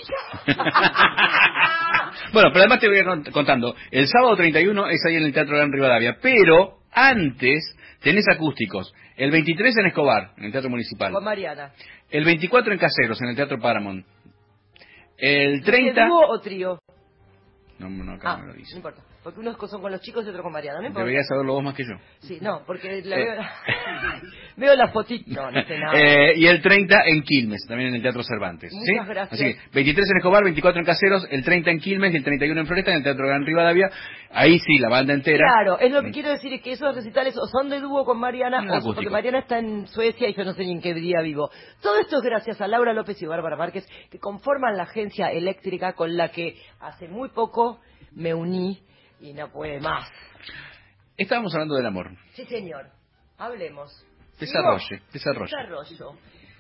B: Bueno, pero además te voy a cont- contando. El sábado treinta y uno es ahí en el Teatro Gran Rivadavia, pero antes tenés acústicos. El veintitrés en Escobar, en el Teatro Municipal.
A: Con Mariana.
B: El veinticuatro en Caseros, en el Teatro Paramount. El treinta...
A: ¿Es dúo o trío?
B: No, no, acá
A: Ah,
B: no me lo
A: no
B: dice.
A: importa. Porque unos son con los chicos y otros con Mariana. No importa.
B: Deberías saberlo vos más que yo.
A: Sí, no, porque la
B: Eh.
A: veo, veo la fotito. No, no sé nada.
B: Eh, y el treinta en Quilmes, también en el Teatro Cervantes.
A: Muchas
B: ¿sí?
A: gracias.
B: Así que veintitrés en Escobar, veinticuatro en Caseros, el treinta en Quilmes y el treinta y uno en Floresta, en el Teatro Gran Rivadavia. Ahí sí, la banda entera.
A: Claro, es lo que quiero decir, es que esos recitales o son de dúo con Mariana,
B: Un
A: o
B: acústico.
A: porque Mariana está en Suecia y yo no sé ni en qué día vivo. Todo esto es gracias a Laura López y Bárbara Márquez, que conforman la agencia eléctrica con la que hace muy poco me uní y no puede más.
B: Estábamos hablando del amor.
A: Sí, señor. Hablemos.
B: Desarrolle,
A: ¿Sigo?
B: desarrolle.
A: Desarrollo.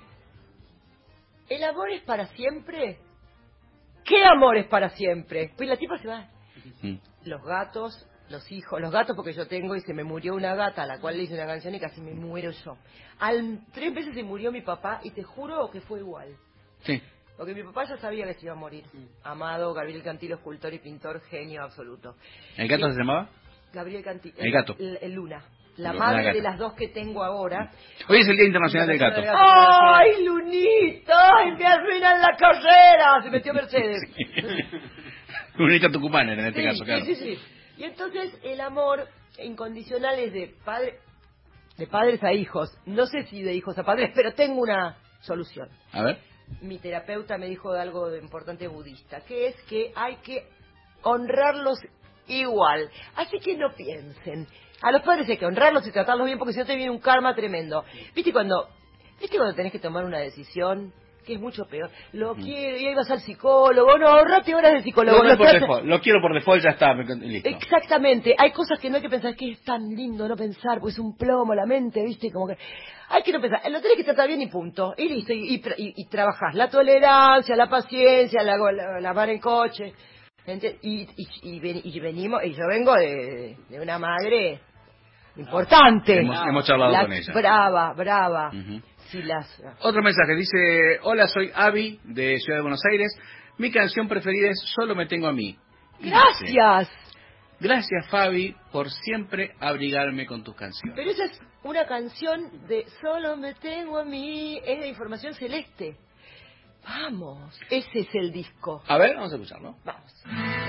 A: ¿El amor es para siempre? ¿Qué amor es para siempre? Pues la tipa se va.
B: Mm.
A: Los gatos, los hijos, los gatos porque yo tengo y se me murió una gata a la cual le hice una canción y casi me muero yo. Al tres veces se murió mi papá y te juro que fue igual.
B: Sí.
A: Porque mi papá ya sabía que se iba a morir. Amado, Gabriel Cantilo, escultor y pintor, genio absoluto.
B: ¿El gato
A: Y-
B: se llamaba?
A: Gabriel Cantilo.
B: El gato.
A: El, el Luna. La
B: La
A: madre
B: gata.
A: de las dos que tengo ahora.
B: Hoy es el Día Internacional del Gato.
A: ¡Ay, Lunita! ¡Ay, me arruinan la carrera! Se metió Mercedes.
B: Lunita tucumana en este
A: Sí,
B: caso, claro.
A: sí, sí, sí. Y entonces el amor incondicional es de padre, de padres a hijos. No sé si de hijos a padres, pero tengo una solución.
B: A ver.
A: Mi terapeuta me dijo de algo de importante budista, que es que hay que honrarlos igual. Así que no piensen. A los padres hay que honrarlos y tratarlos bien porque si no te viene un karma tremendo. ¿Viste cuando, ¿viste cuando tenés que tomar una decisión? Que es mucho peor. Lo quiero, y ahí vas al psicólogo. No, ahorrate horas de psicólogo.
B: Lo,
A: Lo
B: por
A: trata-
B: default. Lo quiero por default, ya está. me- Listo.
A: Exactamente, hay cosas que no hay que pensar, que es tan lindo no pensar, pues es un plomo la mente, ¿viste? Como que hay que no pensar, lo tenés que tratar bien y punto, y listo, y, y, tra- y- y trabajás la tolerancia, la paciencia, la, la, lavar el coche, ¿enti- y, y, y, ven- y venimos, y yo vengo de, de una madre importante,
B: Hemos, hemos charlado
A: La-
B: con ella.
A: brava, brava,
B: Ujú.
A: si las...
B: Otro mensaje dice: hola, soy Avi de Ciudad de Buenos Aires. Mi canción preferida es Solo me tengo a mí. Y dice,
A: Gracias.
B: gracias, Fabi, por siempre abrigarme con tus canciones.
A: Pero esa es una canción de Solo me tengo a mí, es de Información Celeste. Vamos, ese es el disco.
B: A ver, vamos a escucharlo.
A: Vamos.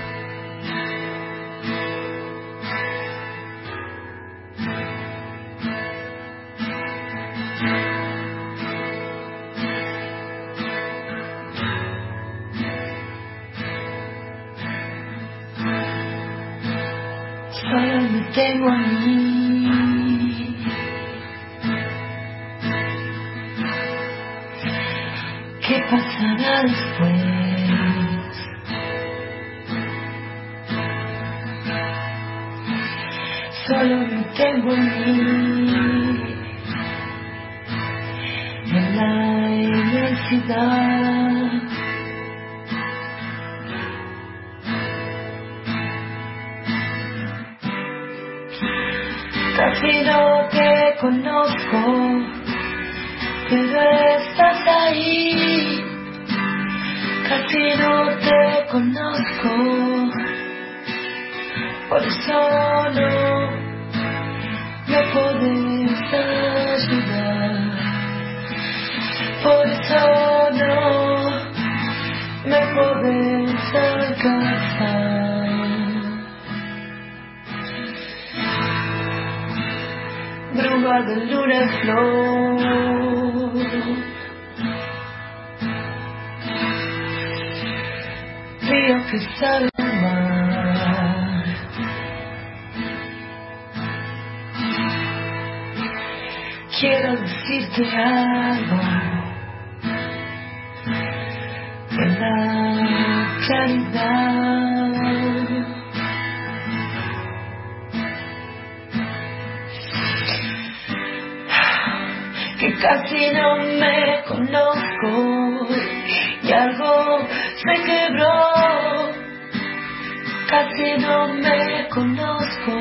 E: Solo me tengo a mí. ¿Qué pasará después? Solo me tengo a mí. En la inmensidad. Casi no te conozco, pero estás ahí. Casi no te conozco, por eso no me puedes ayudar. Por eso no me puedes alcanzar. Bruja de luna en flor, río que sale al mar. Quiero decirte algo en la claridad, que casi no me conozco y algo se quebró. Casi no me conozco,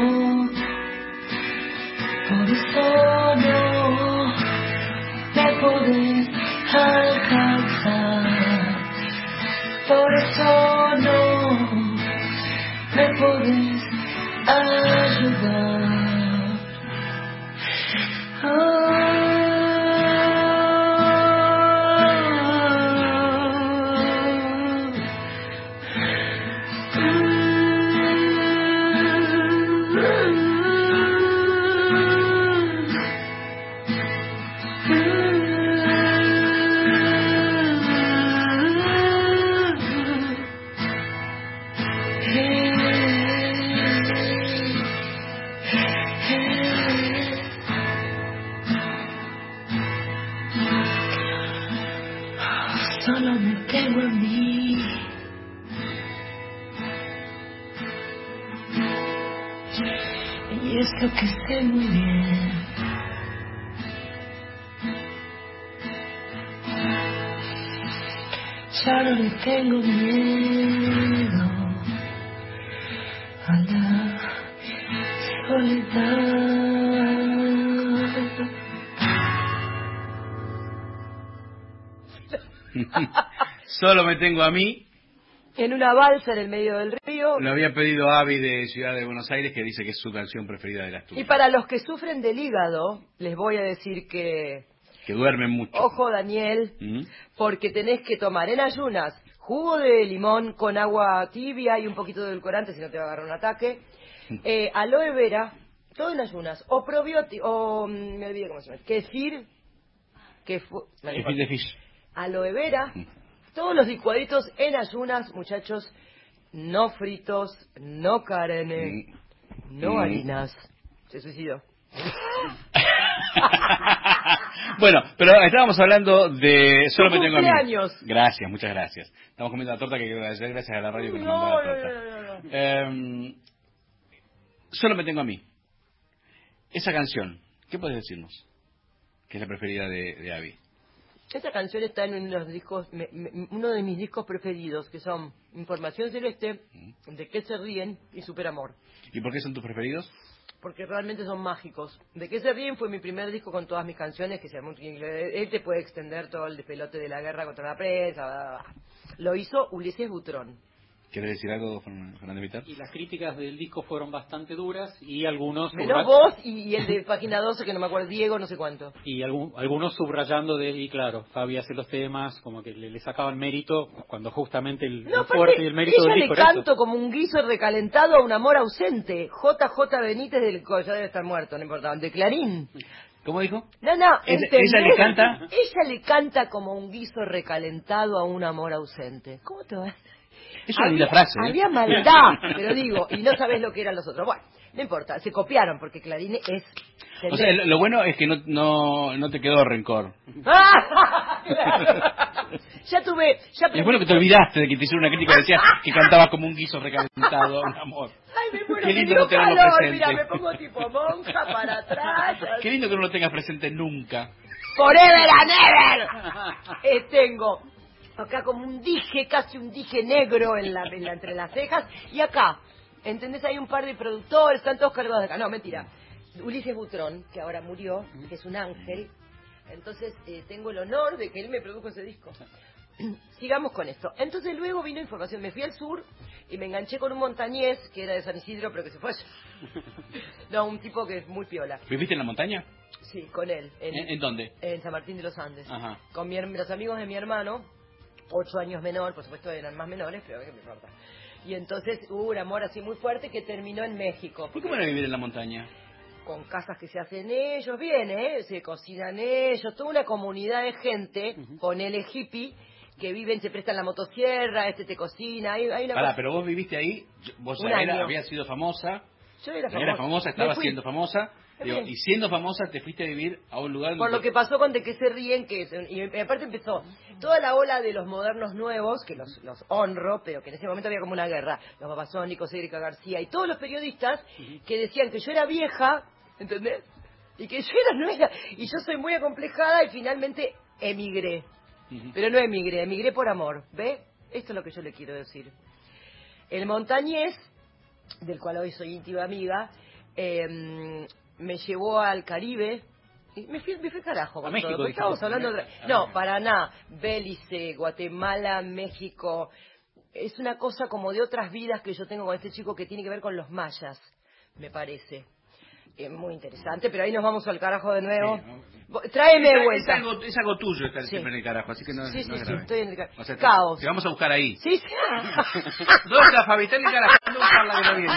E: por eso no me puedes alcanzar. Por eso no me puedes ayudar. Oh. Solo me tengo a mí. Y es lo que sé muy bien. Ya no le tengo miedo a la soledad.
B: Solo me tengo a mí.
A: En una balsa en el medio del río.
B: Lo había pedido Avi de Ciudad de Buenos Aires, que dice que es su canción preferida de las tuyas.
A: Y para los que sufren del hígado, les voy a decir que...
B: Que duermen mucho.
A: Ojo, Daniel,
B: ¿Mm?
A: porque tenés que tomar en ayunas jugo de limón con agua tibia y un poquito de edulcorante, si no te va a agarrar un ataque. Eh, aloe vera, todo en ayunas. O probiótico, o... mm, me olvidé cómo se llama. Kefir. Kefu,
B: Kefir de fish.
A: Aloe vera. Todos los licuaditos en ayunas, muchachos, no fritos, no carne,
B: Mm.
A: no
B: Mm.
A: harinas. Se suicidó.
B: Bueno, pero estábamos hablando de... Solo
A: Tu
B: me tengo a mí.
A: cumpleaños.
B: Gracias, muchas gracias. Estamos comiendo la torta que quiero agradecer, gracias a la radio que nos mandó
A: No,
B: la
A: no,
B: torta.
A: no, no, no.
B: Eh, Solo me tengo a mí. Esa canción, ¿qué puedes decirnos? Que es la preferida de, de Avi.
A: Esta canción está en uno de, los discos, me- me- uno de mis discos preferidos, que son Información Celeste, De qué se ríen y Superamor.
B: ¿Y por qué son tus preferidos?
A: Porque realmente son mágicos. De qué se ríen fue mi primer disco con todas mis canciones, que se llamó... Él te puede extender todo el despelote de la guerra contra la prensa. Bla, bla, bla. Lo hizo Ulises Butrón.
B: ¿Quieres decir algo, Fernández Vitar?
C: Y las críticas del disco fueron bastante duras y algunos
A: Menos
C: subra-
A: vos y, y el de Página doce, que no me acuerdo, Diego, no sé cuánto.
C: y algún- algunos subrayando de, y claro, Fabi hace los temas, como que le, le sacaban mérito cuando justamente el,
A: No,
C: el
A: aparte,
C: fuerte y el mérito
A: ella
C: del
A: le
C: disco era eso.
A: canto como un guiso recalentado a un amor ausente. J J Benítez del... Ya debe estar muerto, no importa. De Clarín.
B: ¿Cómo dijo?
A: No, no,
B: Ella-
A: ¿entendés?
B: ella le canta-
A: Ella le canta como un guiso recalentado a un amor ausente. ¿Cómo te vas?
B: Es una
A: Había-
B: linda frase, ¿eh?
A: Había maldad, pero digo, y no sabés lo que eran los otros. Bueno, no importa, se copiaron porque Clarín es...
B: O sea, lo lo bueno es que no, no, no te quedó rencor.
A: Ya tuve... Ya
B: Es bueno que te olvidaste de que te hicieron una crítica que decía que cantabas como un guiso recalentado a un amor.
A: Ay, me muero,
B: Qué
A: me
B: lindo
A: dio
B: no tenerlo
A: calor,
B: presente.
A: mira, me pongo tipo monja para atrás.
B: Qué lindo que no lo tengas presente nunca.
A: Forever and ever. Eh, tengo acá como un dije, casi un dije negro en la, en la- entre las cejas. Y acá, ¿entendés? Hay un par de productores, están todos cargados de acá. No, mentira. Ulises Butrón, que ahora murió, que es un ángel. Entonces eh, tengo el honor de que él me produjo ese disco. Sigamos con esto. Entonces luego vino información, me fui al sur y me enganché con un montañés que era de San Isidro, pero que se fue allá. No, un tipo que es muy piola.
B: ¿Viviste en la montaña?
A: Sí, con él.
B: ¿En, ¿En dónde?
A: En San Martín de los Andes.
B: Ajá.
A: Con mi, los amigos de mi hermano, ocho años menor, por supuesto eran más menores, pero ¿qué me importa? Y entonces hubo un amor así muy fuerte que terminó en México.
B: ¿Y cómo era vivir en la montaña?
A: Con casas que se hacen ellos, bien, ¿eh? Se cocinan ellos, toda una comunidad de gente, uh-huh. Ponele hippie, que viven, se prestan la motosierra, este te cocina, hay, hay una
B: Pará,
A: cosa...
B: pero vos viviste ahí, vos ya era, habías sido famosa,
A: yo era famosa,
B: era famosa estabas siendo famosa, digo, y siendo famosa te fuiste a vivir a un lugar...
A: Por
B: donde...
A: lo que pasó con De que se ríen, que y aparte empezó toda la ola de los modernos nuevos, que los, los honro, pero que en ese momento había como una guerra, los babasónicos, Erika García, y todos los periodistas uh-huh. que decían que yo era vieja, ¿entendés? Y que yo era nueva, y yo soy muy acomplejada, y finalmente emigré. Uh-huh. Pero no emigré, emigré por amor, ¿ve? Esto es lo que yo le quiero decir. El montañés, del cual hoy soy íntima amiga, eh, me llevó al Caribe. Y me fui, me fui carajo.
B: A México.
A: Todo, estábamos hablando de... No, Paraná, Belice, Guatemala, México. Es una cosa como de otras vidas que yo tengo con este chico que tiene que ver con los mayas, me parece. Es muy interesante, pero ahí nos vamos al carajo de nuevo. Sí, ¿no? Tráeme de vuelta.
B: Es algo, es algo tuyo estar sí. siempre en el carajo, así que no,
A: sí,
B: no
A: sí,
B: es
A: sí, estoy en el carajo.
B: O sea,
A: caos.
B: Te vamos a buscar ahí.
A: Sí, sí.
B: ¿Dónde está Fabi? Está en el carajo. ¿Dónde buscarla que no viene?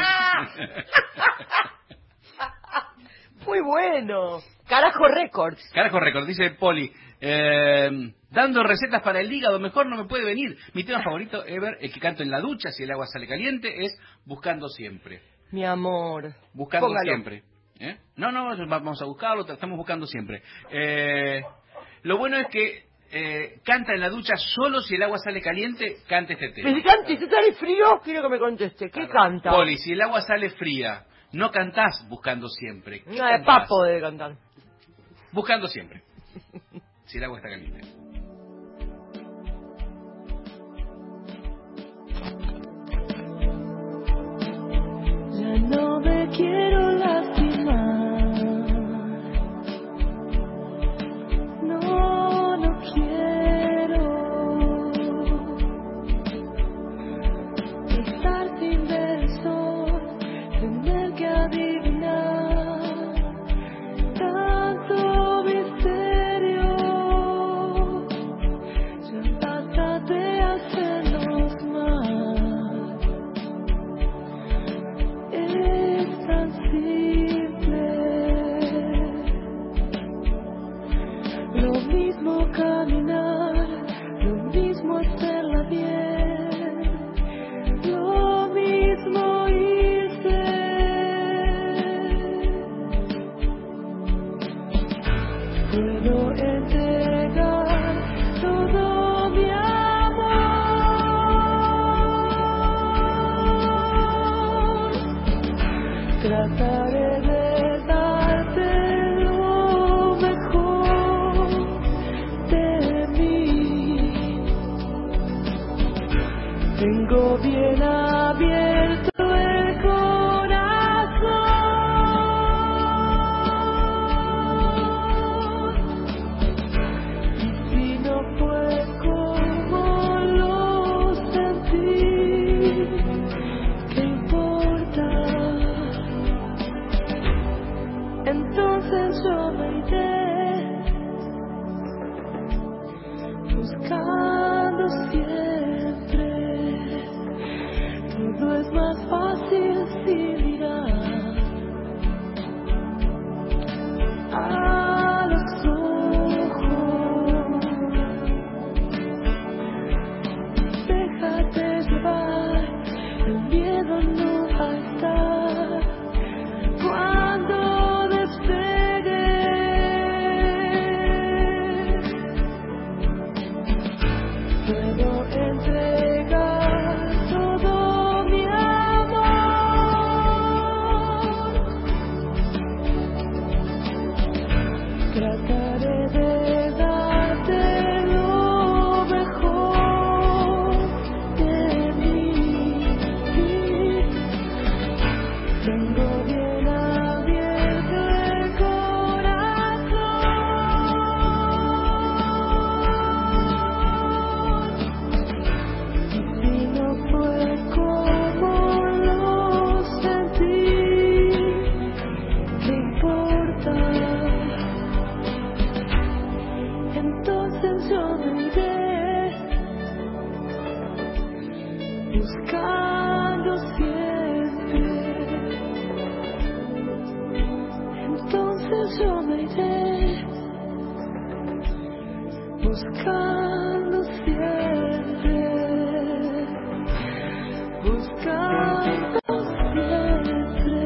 A: Muy bueno. Carajo Records.
B: Carajo Records, dice Poli. Eh, dando recetas para el hígado, mejor no me puede venir. Mi tema favorito ever, el que canto en la ducha si el agua sale caliente, es Buscando Siempre.
A: Mi amor.
B: Buscando
A: Póngalo.
B: Siempre. ¿Eh? No, no, vamos a buscarlo, estamos buscando siempre. Eh, lo bueno es que eh, canta en la ducha solo si el agua sale caliente, canta este tema.
A: Si canta, si sale frío, quiero que me conteste. ¿Qué claro. canta?
B: Poli, si el agua sale fría, no cantás Buscando Siempre.
A: No, de papo debe cantar.
B: Buscando Siempre. Si el agua está caliente.
E: Ya no me quiero lastimar, no, no quiero estar sin ver el sol, tener que adivinar tanto misterio, ya basta de hacernos mal. Es tan simple, lo mismo caminar, lo mismo hacerla bien, lo mismo irse. Puedo entregar todo mi amor, trataré de darte lo mejor de mí. Tengo bien abierto el corazón, y si no fue como lo sentí, ¿qué importa? Entonces yo me iré buscando siempre. Todo es más fácil si mirar a los ojos. Déjate llevar, el miedo no va a estar cuando despegue. Puedo yo me iré, buscando siempre. Entonces yo me iré, buscando siempre, buscando siempre.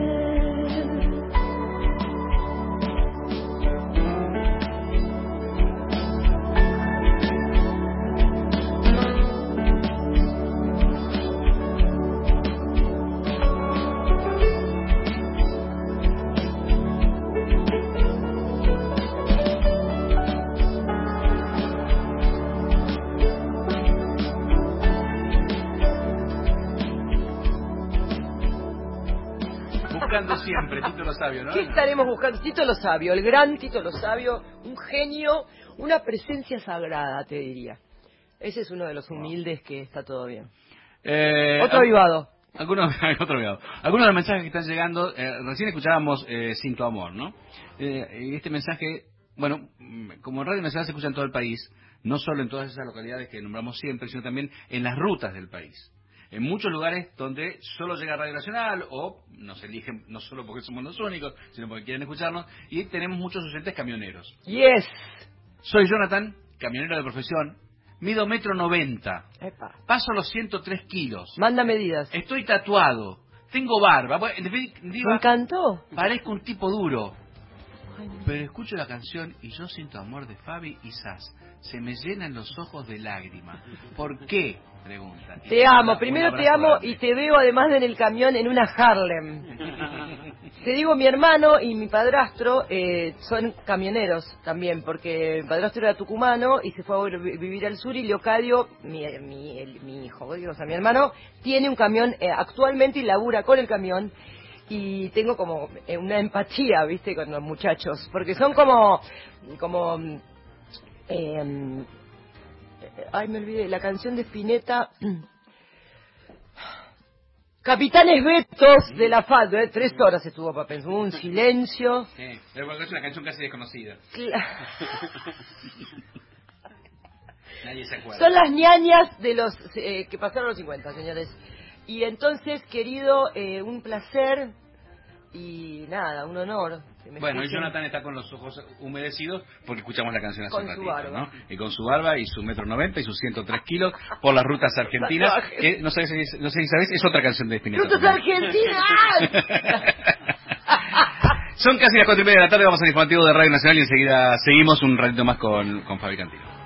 B: Buscando siempre, Tito Lo Sabio, ¿no?
A: ¿Qué estaremos buscando? Tito Lo Sabio, el gran Tito Lo Sabio, un genio, una presencia sagrada, te diría. Ese es uno de los humildes que está todo bien.
B: Eh,
A: Otro avivado.
B: Algunos, otro avivado. Algunos de los mensajes que están llegando, eh, recién escuchábamos eh, Sin tu amor, ¿no? Eh, y este mensaje, bueno, como en Radio Nacional se escucha en todo el país, no solo en todas esas localidades que nombramos siempre, sino también en las rutas del país. En muchos lugares donde solo llega Radio Nacional o nos eligen no solo porque somos los únicos, sino porque quieren escucharnos, y tenemos muchos oyentes camioneros.
A: Yes.
B: Soy Jonathan, camionero de profesión, mido metro noventa,
A: Epa.
B: paso los ciento tres kilos,
A: Manda medidas.
B: estoy tatuado, tengo barba, bueno, en definitiva,
A: Me encantó.
B: parezco un tipo duro, pero escucho la canción y yo siento amor de Fabi y Sass. Se me llenan los ojos de lágrimas. ¿Por qué? Pregunta.
A: Te amo, primero te amo y te veo además en el camión en una Harlem. Te digo, mi hermano y mi padrastro eh, son camioneros también, porque mi padrastro era tucumano y se fue a vivir al sur, y Leocadio, mi, mi, el- mi hijo, o sea, mi hermano, tiene un camión eh, actualmente y labura con el camión. Y tengo como eh, una empatía, viste, con los muchachos, porque son como, como, eh, ay, me olvidé, la canción de Spinetta, Capitanes Betos de la Falda, eh, tres horas estuvo para pensar, un silencio.
B: Sí, es una canción casi desconocida.
A: Cla-
B: Nadie se acuerda.
A: Son las ñañas de los eh, que pasaron los cincuenta, señores. Y entonces, querido, eh, un placer y nada, un honor. que me
B: Bueno, y
A: escuchen.
B: Jonathan está con los ojos humedecidos porque escuchamos la canción hace
A: Con
B: un
A: su
B: ratito,
A: barba.
B: ¿no? Y con su barba y su metro noventa y sus ciento tres kilos por las rutas argentinas.
A: Tatuajes.
B: Que, no sé si no sé si sabes, es otra canción de Spinetta.
A: ¡Frutas
B: también.
A: argentinas!
B: Son casi las cuatro y media de la tarde, vamos al informativo de Radio Nacional y enseguida seguimos un ratito más con, con Fabi Cantilo.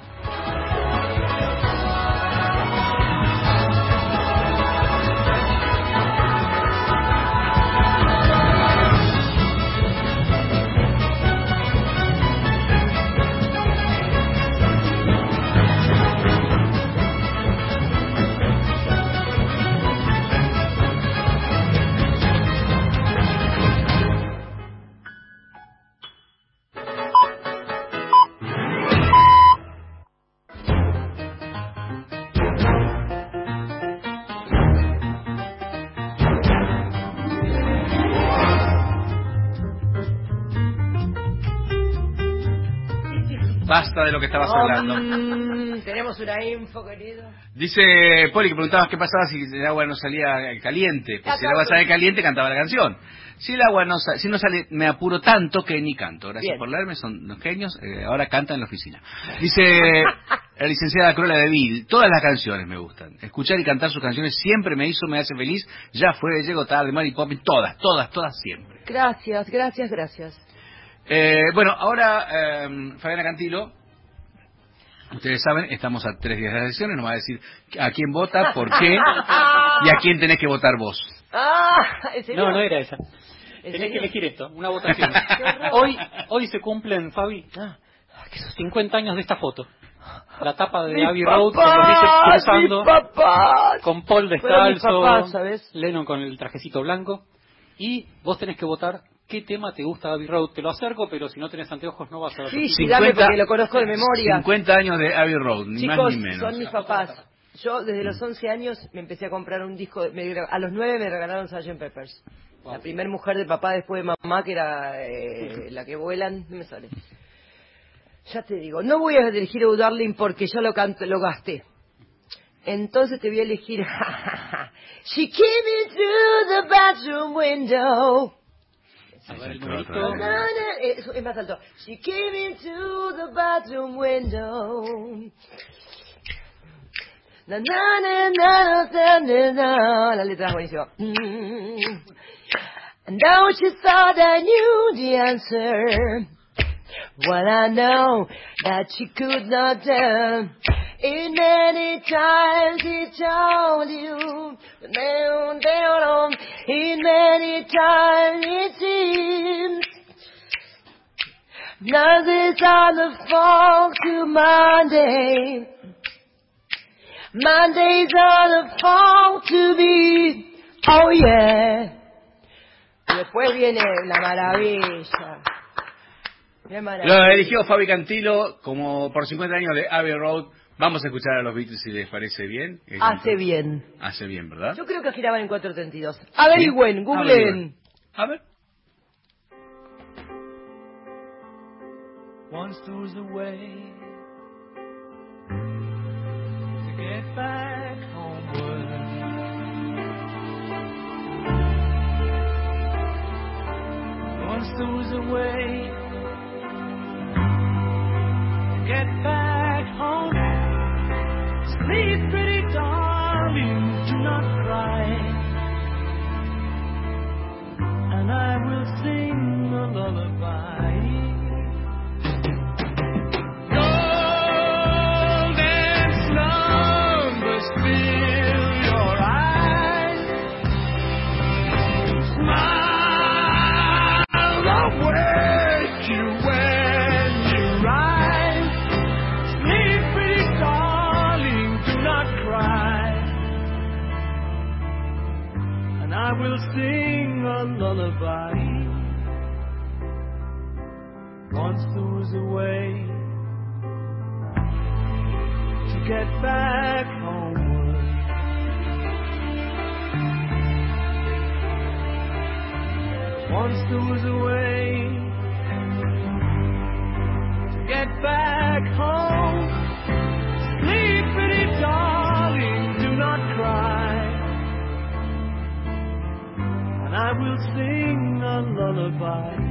B: Basta de lo que estabas hablando.
A: Um, tenemos una info, querido.
B: Dice Poli que preguntabas qué pasaba si el agua no salía caliente. Pues si el agua
A: Acá-
B: sale caliente, cantaba la canción. Si el agua no sale, si no sale, me apuro tanto que ni canto. Gracias
A: Bien.
B: por leerme, son los genios. Eh, ahora cantan en la oficina. Dice la licenciada Cruela de Vil, todas las canciones me gustan. Escuchar y cantar sus canciones siempre me hizo, me hace feliz. Ya fue, llego tarde, Mary Poppins, todas, todas, todas siempre.
A: Gracias, gracias, gracias.
B: Eh, bueno, ahora eh, Fabiana Cantilo, ustedes saben, estamos a tres días de las elecciones, nos va a decir a quién vota, por qué y a quién tenés que votar vos.
A: Ah, ¿en serio?
C: No, no era esa.
A: ¿En
C: Tenés
A: serio?
C: que elegir esto, una votación.
A: horror.
C: hoy hoy se cumplen, Fabi,
A: Ah,
C: cincuenta años de esta foto. La tapa de
A: mi
C: Abbey Road,
A: papá,
C: con los bíceps cruzando,
A: mi papá.
C: con Paul
A: Fueron mis
C: descalzo,
A: papás, ¿sabes?
C: Lennon con el trajecito blanco, y vos tenés que votar qué tema te gusta de Abbey Road. Te lo acerco, pero si no tenés anteojos no vas a ver.
A: Sí, sí, dame porque lo conozco de memoria.
B: cincuenta años de Abbey Road, ni
A: Chicos,
B: más ni menos.
A: son mis papás. Yo desde los once años me empecé a comprar un disco, me gra- a los nueve me regalaron sergeant Peppers.
C: Wow.
A: La primer mujer de papá después de mamá, que era eh, la que vuelan, no me sale. Ya te digo, no voy a elegir Oh Darling porque ya lo, canto, lo gasté. Entonces te voy a elegir... She came in through the bathroom window.
C: A ver, el
B: Otro, otro,
C: numerito.
B: otro.
A: Na, na, eh, es más alto. She came in through the bathroom window. Na, na, na, na, na, na, na. La letra es buenísima. Mm. And now she thought I knew the answer. Well, I know that she could not tell. In many times he told you. Down, down, in many times it seems. Now this on the fall to Monday. Monday's on the fall to me. Oh yeah. Y después viene la maravilla. Qué maravilla.
B: Lo eligió Fabi Cantilo como por cincuenta años de Abbey Road. Vamos a escuchar a los Beatles si les parece bien.
A: Hace bien.
B: Hace bien, ¿verdad?
A: Yo creo que giraban en cuatrocientos treinta y dos. Averigüen, googleen.
B: Averigüen. A ver.
E: Once there was a way to get back homeward. Once there was a way to get back home. Sleep, pretty darling, do not cry, and I will sing a lullaby. Golden slumbers fill your eyes. Smile, I'll wake you when you rise. Sleep, pretty darling, do not cry, and I will sing a lullaby. Once there was a way to get back homeward. Once there was a way to get back home. Sleep, pretty darling, do not cry, and I will sing a lullaby.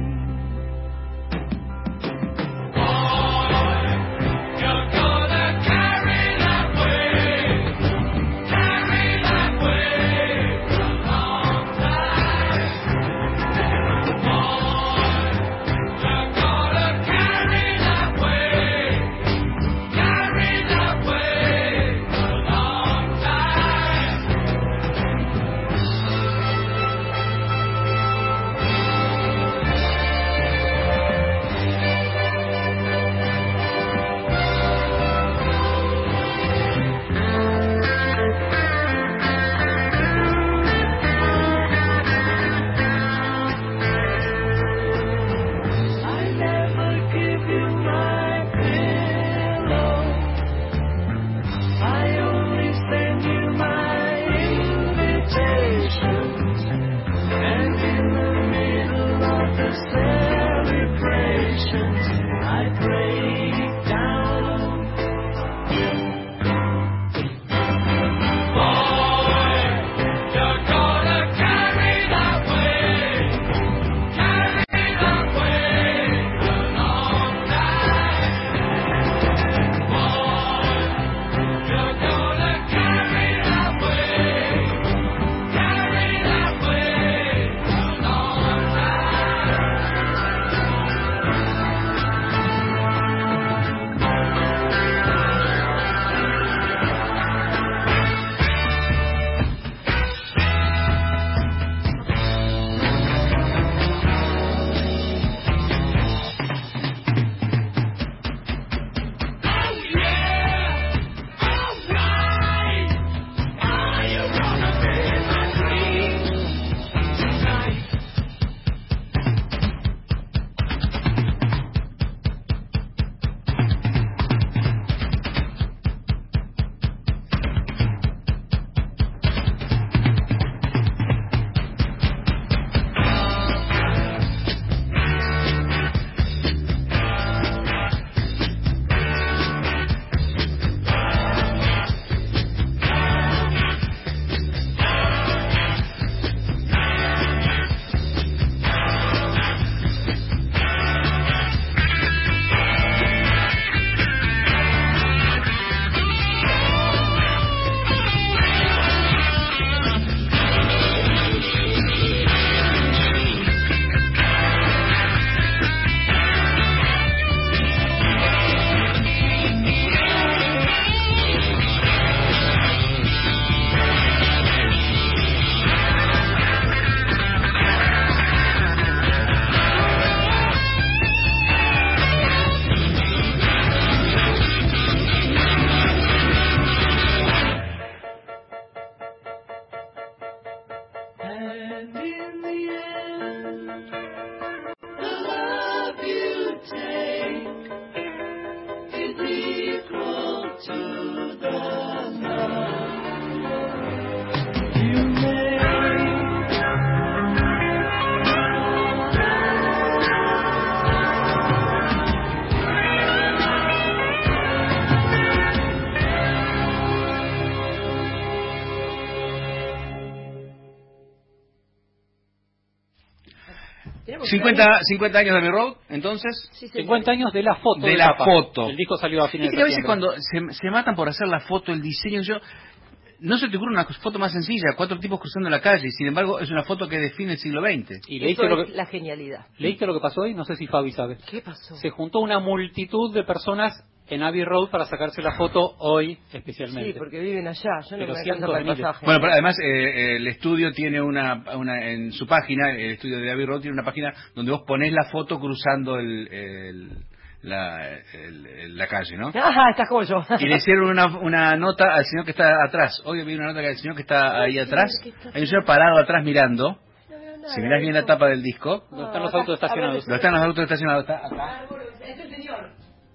B: cincuenta, cincuenta años de Abbey Road, entonces.
A: Sí, señor.
C: cincuenta años de la foto.
B: De la
C: tapa.
B: foto.
C: El disco salió a fines
B: Viste
C: de
B: que a veces
C: septiembre.
B: cuando se, se matan por hacer la foto, el diseño, yo, no se te ocurre una foto más sencilla, cuatro tipos cruzando la calle, sin embargo es una foto que define el siglo veinte.
C: Y
A: Eso
C: leíste lo,
A: es
C: que,
A: la genialidad.
C: leíste lo que pasó hoy, no sé si Fabi sabe.
A: ¿Qué pasó?
C: Se juntó una multitud de personas en Abbey Road para sacarse la foto hoy especialmente.
A: Sí, porque viven allá. Yo no
C: Pero
A: me alcanza
C: cientos
A: para
C: de
A: el
C: miles.
A: pasaje.
B: Bueno, pero además eh, el estudio tiene una, una, en su página, el estudio de Abbey Road tiene una página donde vos ponés la foto cruzando el, el, la, el- la calle, ¿no?
A: Ajá, estás como yo.
B: Y le hicieron una, una nota al señor que está atrás. Hoy vi una nota que el señor que está ahí
A: Sí,
B: atrás,
A: ¿qué está
B: hay un señor parado atrás mirando.
A: No veo nada,
B: Si mirás bien la
A: hijo.
B: tapa del disco,
C: ¿Dónde están los
A: Ah,
C: autos
A: acá,
C: estacionados?
B: ¿dónde están los autos estacionados? Está acá.
A: Ah, bueno, es el señor.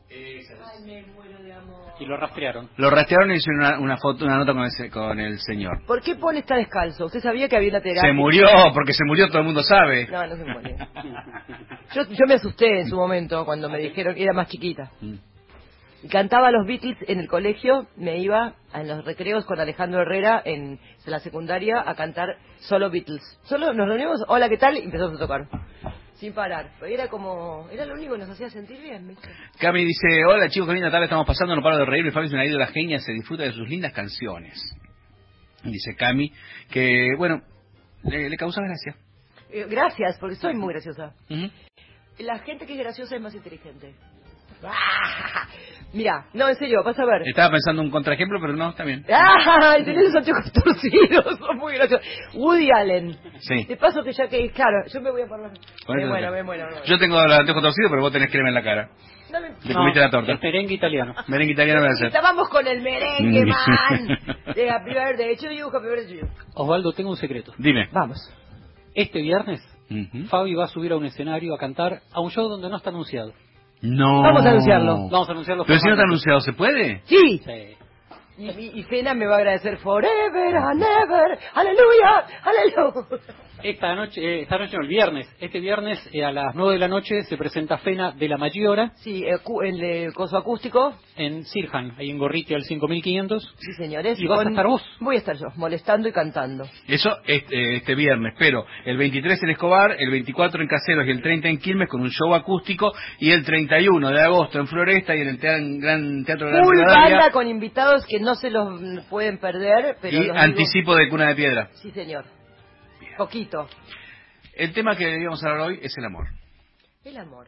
A: Ay, me muero de amor.
C: Y lo rastrearon.
B: Lo rastrearon y hicieron una, una foto, una nota con el, con el señor.
A: ¿Por qué Paul está descalzo? ¿Usted sabía que había una terapia?
B: Se murió, porque se murió, todo el mundo sabe.
A: No, no se murió. Yo, yo me asusté en su momento cuando me dijeron que era más chiquita.
B: Mm.
A: Y cantaba los Beatles en el colegio, me iba en los recreos con Alejandro Herrera en la secundaria a cantar solo Beatles. Solo nos reunimos, hola, ¿qué tal? Y empezamos a tocar. Sin parar. Pero era como, era lo único que nos hacía sentir bien, ¿viste?
B: Cami dice, hola chicos, qué linda tarde estamos pasando, no paro de reírme, Fabi es una ídola genia, se disfruta de sus lindas canciones. Dice Cami, que bueno, le, le causa gracia.
A: Eh, gracias, porque soy muy graciosa.
B: Ujú.
A: La gente que es graciosa es más inteligente. ¡Ah! Mira, no, en serio, vas a ver.
B: Estaba pensando un contraejemplo, pero no, está bien.
A: ¡Ay! Tenés los anteojos torcidos, son muy graciosos. Woody Allen.
B: Sí.
A: De paso que ya que, claro, yo me voy a poner.
B: Ponete
A: Me muero,
B: acá.
A: me muero, me muero.
B: Yo tengo el anteojo torcido, pero vos tenés crema en la cara.
A: Dame-
B: Te comiste la torta.
C: Es merengue italiano.
B: Merengue italiano me hace.
A: Estábamos con el merengue, man. De Happy Birthday to you, Happy Birthday to you.
C: Osvaldo, tengo un secreto.
B: Dime.
A: Vamos.
C: Este viernes,
B: Ujú.
C: Fabi va a subir a un escenario a cantar a un show donde no está anunciado.
B: No.
A: Vamos a anunciarlo.
C: Vamos a anunciarlo.
B: Pero si no está
C: formalmente.
B: anunciado, ¿se puede?
A: Sí.
C: Sí.
A: Y, y, y Fena me va a agradecer forever and ever. Aleluya, aleluya.
C: Esta noche, eh, esta noche no, el viernes. Este viernes eh, a las nueve de la noche se presenta Fena de la Maggiora
A: Sí, el, cu- el, eh, coso acústico.
C: en Sirhan, ahí en Gorriti al cinco mil quinientos.
A: Sí, señores.
C: ¿Y vas a estar vos?
A: Voy a estar yo, molestando y cantando.
B: Eso este, este viernes, pero el veintitrés en Escobar, el veinticuatro en Caseros y el treinta en Quilmes con un show acústico y el treinta y uno de agosto en Floresta y en el tean- Gran Teatro de la
A: Full
B: Rivadavia
A: banda con invitados que no se los mm, pueden perder, pero
B: y
A: los digo-
B: anticipo de Cuna de Piedra.
A: Sí, señor. Poquito.
B: El tema que debíamos hablar hoy es el amor.
A: El amor.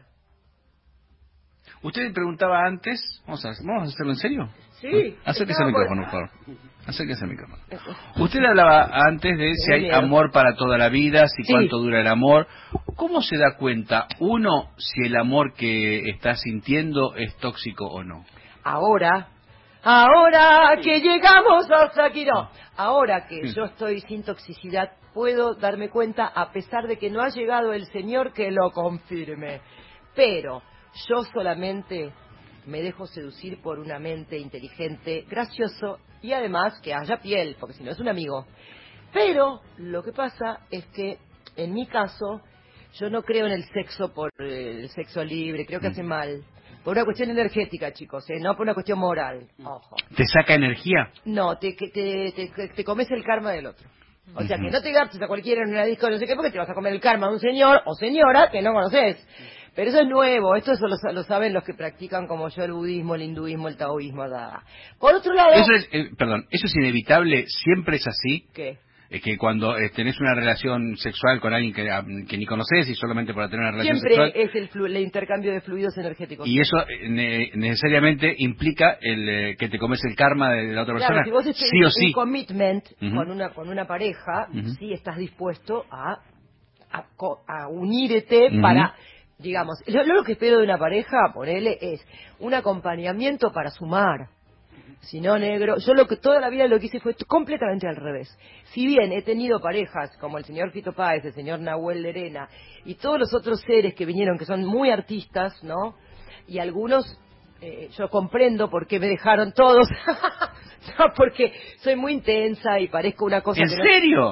B: Usted preguntaba antes, vamos a, ¿vamos a hacerlo en serio?
A: Sí.
B: Acérquese al
A: Estaba por-
B: micrófono, por favor. Acérquese al micrófono. Usted hablaba antes de si hay amor para toda la vida, si
A: Sí.
B: cuánto dura el amor. ¿Cómo se da cuenta uno si el amor que está sintiendo es tóxico o no?
A: Ahora, ahora que llegamos hasta aquí, no. Ahora que
B: Sí.
A: yo estoy sin toxicidad, puedo darme cuenta, a pesar de que no ha llegado el Señor que lo confirme. Pero yo solamente me dejo seducir por una mente inteligente, gracioso y además que haya piel, porque si no es un amigo. Pero lo que pasa es que, en mi caso, yo no creo en el sexo por eh, el sexo libre, creo que hace mal. Por una cuestión energética, chicos, ¿eh? No por una cuestión moral. Ojo.
B: ¿Te saca energía?
A: No, te, que te, te, te comes el karma del otro. O sea,
B: Ujú.
A: que no te garches a cualquiera en una disco, no sé qué, porque te vas a comer el karma de un señor o señora que no conoces. Pero eso es nuevo, esto eso lo, sa- lo saben los que practican como yo el budismo, el hinduismo, el taoísmo. Da. Por otro lado...
B: Eso es, eh, perdón, eso es inevitable, siempre es así.
A: ¿Qué?
B: Es que cuando eh, tenés una relación sexual con alguien que, ah, que ni conoces y solamente para tener una relación
A: Siempre
B: sexual,
A: es el, flu- el intercambio de fluidos energéticos.
B: y eso eh, ne- necesariamente implica el eh, que te comes el karma de la otra
A: Claro,
B: persona,
A: si vos tenés
B: sí o
A: un
B: sí.
A: commitment
B: Ujú.
A: con una con una pareja,
B: Ujú.
A: sí estás dispuesto a, a, co- a unirte
B: Ujú.
A: para, digamos, yo, yo lo que espero de una pareja, ponele, es un acompañamiento para sumar. Si no, negro, yo lo que toda la vida lo que hice fue t- completamente al revés. Si bien he tenido parejas como el señor Fito Páez, el señor Nahuel Lerena y todos los otros seres que vinieron que son muy artistas, ¿no? Y algunos eh, yo comprendo por qué me dejaron todos. No, porque soy muy intensa y parezco una cosa
B: ¿En
A: que no-
B: serio?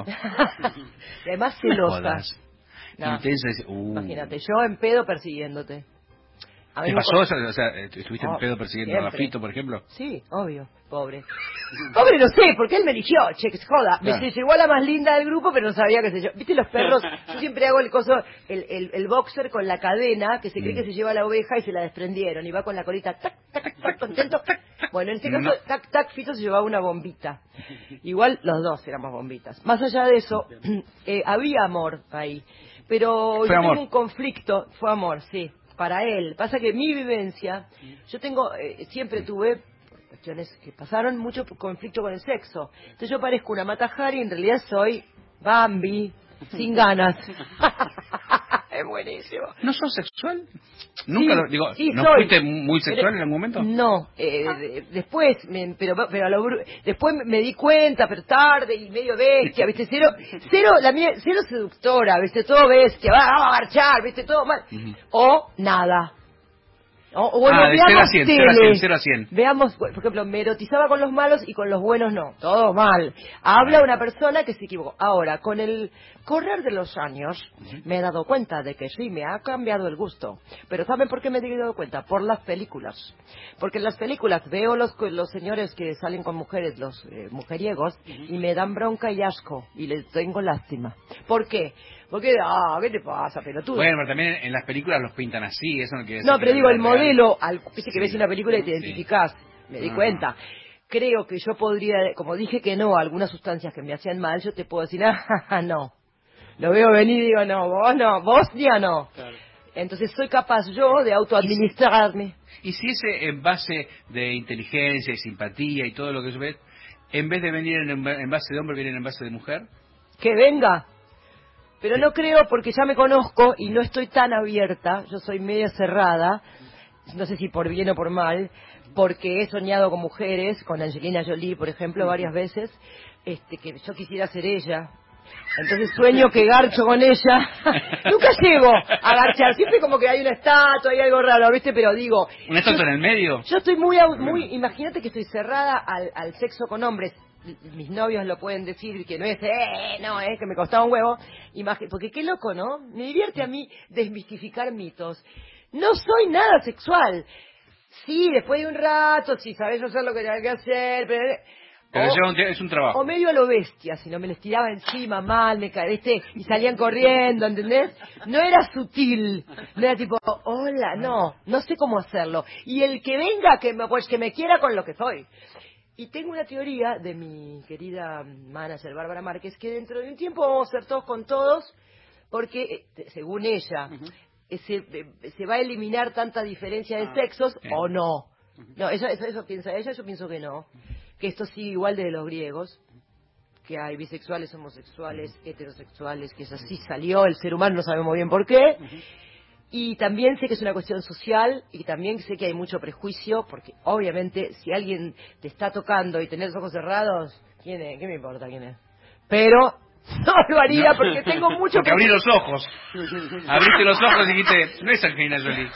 A: y además
B: No
A: celosa.
B: jodas.
A: No.
B: Intensa, dice, uh.
A: Imagínate, yo en pedo persiguiéndote. A mí
B: ¿Te
A: me
B: pasó?
A: pasó-
B: O sea, ¿estuviste en
A: Oh,
B: pedo persiguiendo
A: siempre.
B: a Fito, por ejemplo?
A: Sí, obvio, pobre. Pobre no sé, porque él me eligió, che, que se joda.
B: Claro.
A: Me se llegó a la más linda del grupo, pero no sabía qué sé yo. ¿Viste los perros? Yo siempre hago el coso, el, el, el boxer con la cadena, que se cree
B: Mm.
A: que se lleva a la oveja y se la desprendieron. Y va con la colita, tac, tac, tac, contento. Bueno, en este caso,
B: No.
A: tac, tac, Fito se llevaba una bombita. Igual los dos éramos bombitas. Más allá de eso, eh, había amor ahí. Pero
B: Fue
A: yo
B: amor.
A: tengo un conflicto, fue amor, sí, para él. Pasa que mi vivencia, yo tengo, eh, siempre tuve, por cuestiones que pasaron, mucho conflicto con el sexo. Entonces yo parezco una Matajari y en realidad soy Bambi, sin ganas. Es buenísimo.
B: ¿No sos sexual? Nunca
A: Sí,
B: lo digo,
A: sí,
B: ¿no
A: soy.
B: fuiste muy sexual
A: Pero-
B: en algún momento?
A: No, eh, de- después, me, pero, pero a lo bru- después me di cuenta, pero tarde y medio bestia, viste, cero, cero, la mía, cero seductora, viste, todo bestia, va, vamos a marchar, viste, todo mal,
B: Ujú.
A: o nada. O, o bueno,
B: Ah, de cero a
A: veamos
B: cien,
A: tele.
B: cero a cien, cero a cien.
A: Veamos, por ejemplo, me erotizaba con los malos y con los buenos no, todo mal. Habla una persona que se equivocó. Ahora, con el correr de los años, me he dado cuenta de que sí, me ha cambiado el gusto. Pero ¿saben por qué me he dado cuenta? Por las películas. Porque en las películas veo los, los señores que salen con mujeres, los eh, mujeriegos, y me dan bronca y asco, y les tengo lástima. ¿Por qué? Porque, ah, ¿qué te pasa, pelotudo?
B: Bueno, pero también en las películas los pintan así, eso no quiere decir
A: No,
B: que
A: pero digo,
B: la
A: el
B: real-
A: modelo, al, viste que
B: Sí.
A: ves una película y te
B: Sí.
A: identificás, me di
B: Ajá.
A: cuenta. Creo que yo podría, como dije que no a algunas sustancias que me hacían mal, yo te puedo decir, ah, no. Lo veo venir y digo, no, vos no, vos ya no. Entonces soy capaz yo de autoadministrarme.
B: Y si ese en base de inteligencia y simpatía y todo lo que se ve, en vez de venir en, en base de hombre, vienen en base de mujer.
A: Que venga. Pero no creo porque ya me conozco y no estoy tan abierta, yo soy media cerrada, no sé si por bien o por mal, porque he soñado con mujeres, con Angelina Jolie, por ejemplo, varias veces, este que yo quisiera ser ella. Entonces sueño que garcho con ella. Nunca llego a garchar, siempre como que hay una estatua, hay algo raro, ¿viste? Pero digo...
B: ¿Una estatua
A: yo-
B: en el medio?
A: Yo estoy muy, au- muy imagínate que estoy cerrada al, al sexo con hombres. Mis novios lo pueden decir, que no es, eh, no, eh, que me costaba un huevo. Imagi- porque qué loco, ¿no? Me divierte a mí desmistificar mitos. No soy nada sexual. Sí, después de un rato, si sabes hacer lo que tenés que hacer, pero...
B: Pero
A: o-
B: lleva un tie- es un trabajo.
A: o medio a lo bestia, si no me les tiraba encima mal, me caíste y salían corriendo, ¿entendés? No era sutil, no era tipo, hola, no, no sé cómo hacerlo. Y el que venga, que me, pues que me quiera con lo que soy. Y tengo una teoría de mi querida manager Bárbara Márquez, que dentro de un tiempo vamos a ser todos con todos, porque, eh, según ella, eh, se, eh, se va a eliminar tanta diferencia de sexos,
B: sí.
A: o no. No, eso, eso, eso piensa ella, yo pienso que no. Que esto sigue igual de los griegos, que hay bisexuales, homosexuales, heterosexuales, que eso sí salió, el ser humano no sabemos bien por qué. Y también sé que es una cuestión social y también sé que hay mucho prejuicio, porque obviamente si alguien te está tocando y tenés los ojos cerrados, ¿quién es? ¿Qué me importa quién es? Pero no lo haría porque tengo mucho
B: Porque abrí los ojos. Abriste los ojos y dijiste, no es Angelina Jolie.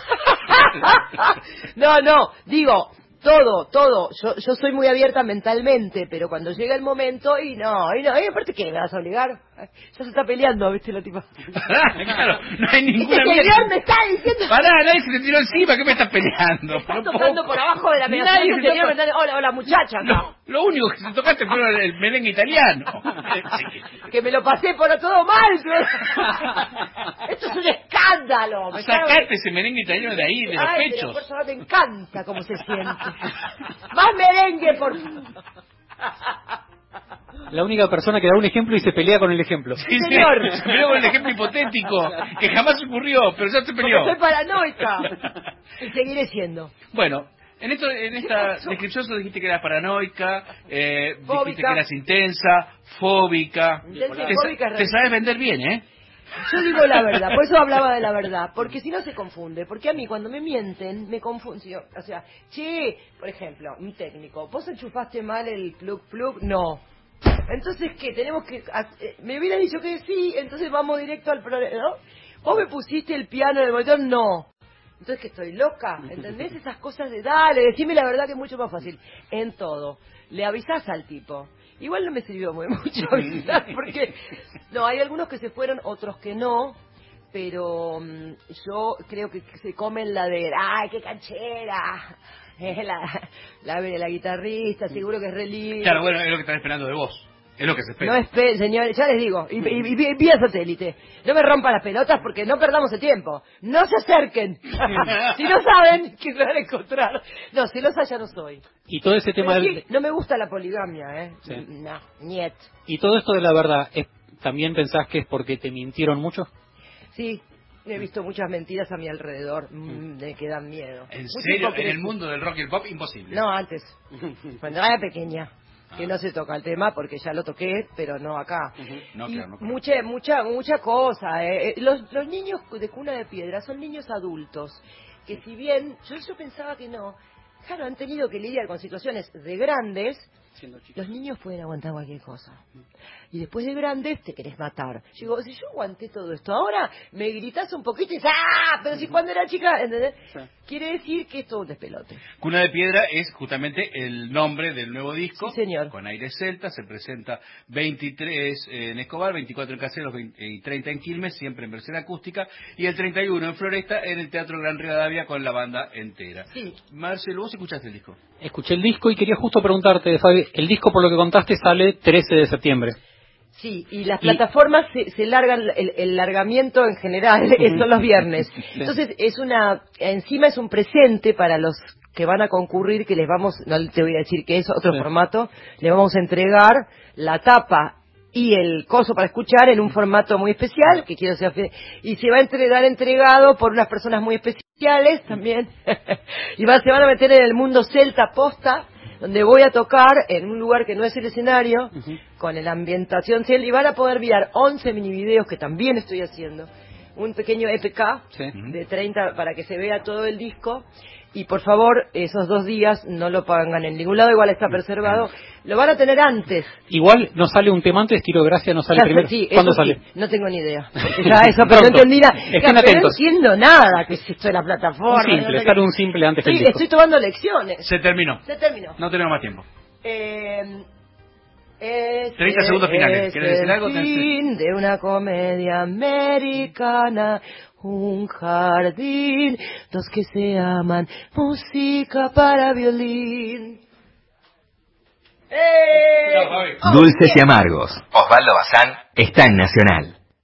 A: No, no, digo, todo, todo. Yo, yo soy muy abierta mentalmente, pero cuando llega el momento, y no, y no, y aparte, ¿qué me vas a obligar? Ya se está peleando, ¿viste? La tipa.
B: Claro, no hay
A: Este
B: ninguna
A: señor
B: mierda.
A: me está diciendo...
B: Pará, nadie se te tiró encima, ¿qué me estás peleando?
A: Me está
B: No
A: tocando
B: puedo-
A: por abajo de la
B: Nadie
A: medalla.
B: se
A: Este señor
B: toca-
A: me está... Hola, hola, muchacha. acá.
B: No, lo único que te tocaste fue el merengue italiano.
A: Que me lo pasé por todo mal. pero- Esto es un escándalo. Me cago en-
B: Sacate ese merengue italiano de ahí, de los
A: Ay, pero
B: pechos.
A: por favor, me encanta cómo se siente. Más merengue, por favor.
C: La única persona que da un ejemplo y se pelea con el ejemplo.
B: Sí, sí,
A: señor.
B: se peleó con el ejemplo hipotético, que jamás ocurrió, pero ya se
A: Porque
B: peleó.
A: soy paranoica. Y seguiré siendo.
B: Bueno, en esto, en esta descripción solo dijiste que eras paranoica, eh, dijiste
A: Fóbica.
B: que eras intensa, fóbica.
A: Intensa y
B: Te,
A: fóbica es
B: te sabes vender bien, ¿eh?
A: Yo digo la verdad, por eso hablaba de la verdad, porque si no se confunde, porque a mí cuando me mienten, me confundo, o sea, che, por ejemplo, un técnico, ¿vos enchufaste mal el plug plug? No. Entonces, ¿qué? Tenemos que, eh, me hubiera dicho que sí, entonces vamos directo al problema, ¿no? ¿Vos me pusiste el piano en el monitor? No. Entonces, que estoy loca, ¿entendés? Esas cosas de, dale, decime la verdad que es mucho más fácil. En todo. Le avisás al tipo. Igual no me sirvió muy mucho avisar, porque... No, hay algunos que se fueron, otros que no. pero um, yo creo que se comen la de, ¡ay, qué canchera! Eh, la, la, la guitarrista, seguro que es re lindo.
B: Claro, bueno, es lo que están esperando de vos. Es lo que se espera.
A: No esperen, señores, ya les digo, y, y, y, y vía satélite. No me rompan las pelotas porque no perdamos el tiempo. No se acerquen. Si no saben, que se van a encontrar. No, celosa ya no soy.
C: Y todo ese tema
A: Pero
C: del...
A: sí, no me gusta la poligamia, ¿eh?
C: Sí.
A: No, niet.
C: Y todo esto de la verdad, ¿es, ¿también pensás que es porque te mintieron mucho?
A: Sí, he visto muchas mentiras a mi alrededor, mm, de que dan miedo.
B: ¿En
A: Mucha
B: serio? En
A: hipocresía.
B: el mundo del rock y el pop, imposible.
A: No, antes. Cuando era pequeña. Que no se toca el tema porque ya lo toqué, pero no acá.
B: No,
A: Y
B: claro, no, claro.
A: mucha, mucha, mucha cosa. Eh. Los, los niños de cuna de piedra son niños adultos que si bien yo, yo pensaba que no, claro, han tenido que lidiar con situaciones de grandes. Los niños pueden aguantar cualquier cosa. Y después de grandes te querés matar. Yo digo, si yo aguanté todo esto, ahora me gritas un poquito y dices, ¡ah! Pero si cuando era chica, ¿entendés? Sí. Quiere decir que es todo un despelote.
B: Cuna de Piedra es justamente el nombre del nuevo disco.
A: Sí, señor.
B: Con aire celta, se presenta veintitrés en Escobar, veinticuatro en Caseros y treinta en Quilmes, siempre en versión acústica, y el treinta y uno en Floresta, en el Teatro Gran Rivadavia, con la banda entera.
A: Sí.
B: Marcelo, ¿vos escuchaste el disco?
C: Escuché el disco y quería justo preguntarte, Fabi, el disco por lo que contaste sale trece de septiembre.
A: Sí, y las
C: Y-
A: plataformas se, se largan, el, el largamiento en general son los viernes. Entonces, es una, encima es un presente para los que van a concurrir, que les vamos, no te voy a decir que es otro
C: Sí.
A: formato, les vamos a entregar la tapa y el coso para escuchar en un formato muy especial, que quiero ser, y se va a entregar entregado por unas personas muy especiales también, y va, se van a meter en el mundo celta posta, donde voy a tocar en un lugar que no es el escenario,
C: Ujú.
A: con la ambientación celta, y van a poder mirar once mini videos que también estoy haciendo, un pequeño E P K
C: Sí.
A: de treinta para que se vea todo el disco. Y por favor, esos dos días no lo pongan en ningún lado, igual está preservado. Lo van a tener antes.
C: Igual no sale un tema antes, Tiro de Gracia no sale
A: Ya,
C: primero.
A: sí,
C: ¿Cuándo
A: eso sí,
C: sale?
A: no tengo ni idea. Porque ya eso, pero no
C: Pronto.
A: entendí nada.
C: Estén
A: Ya, pero no
C: atentos.
A: entiendo nada que es esto de la plataforma.
C: Un simple,
A: no sé
C: sale
A: qué.
C: un simple antes que el
A: Sí,
C: disco.
A: estoy tomando lecciones.
B: Se terminó.
A: Se terminó.
B: No tenemos más tiempo.
A: Eh, Ese
B: treinta segundos finales.
A: es
B: ¿Quieres decir
A: el
B: algo?
A: fin de una comedia americana, un jardín, dos que se aman, música para violín. ¡Eh!
B: Chao, Fabi.
A: Oh,
F: Dulces y
A: bien.
F: amargos. Osvaldo Bazán está en Nacional.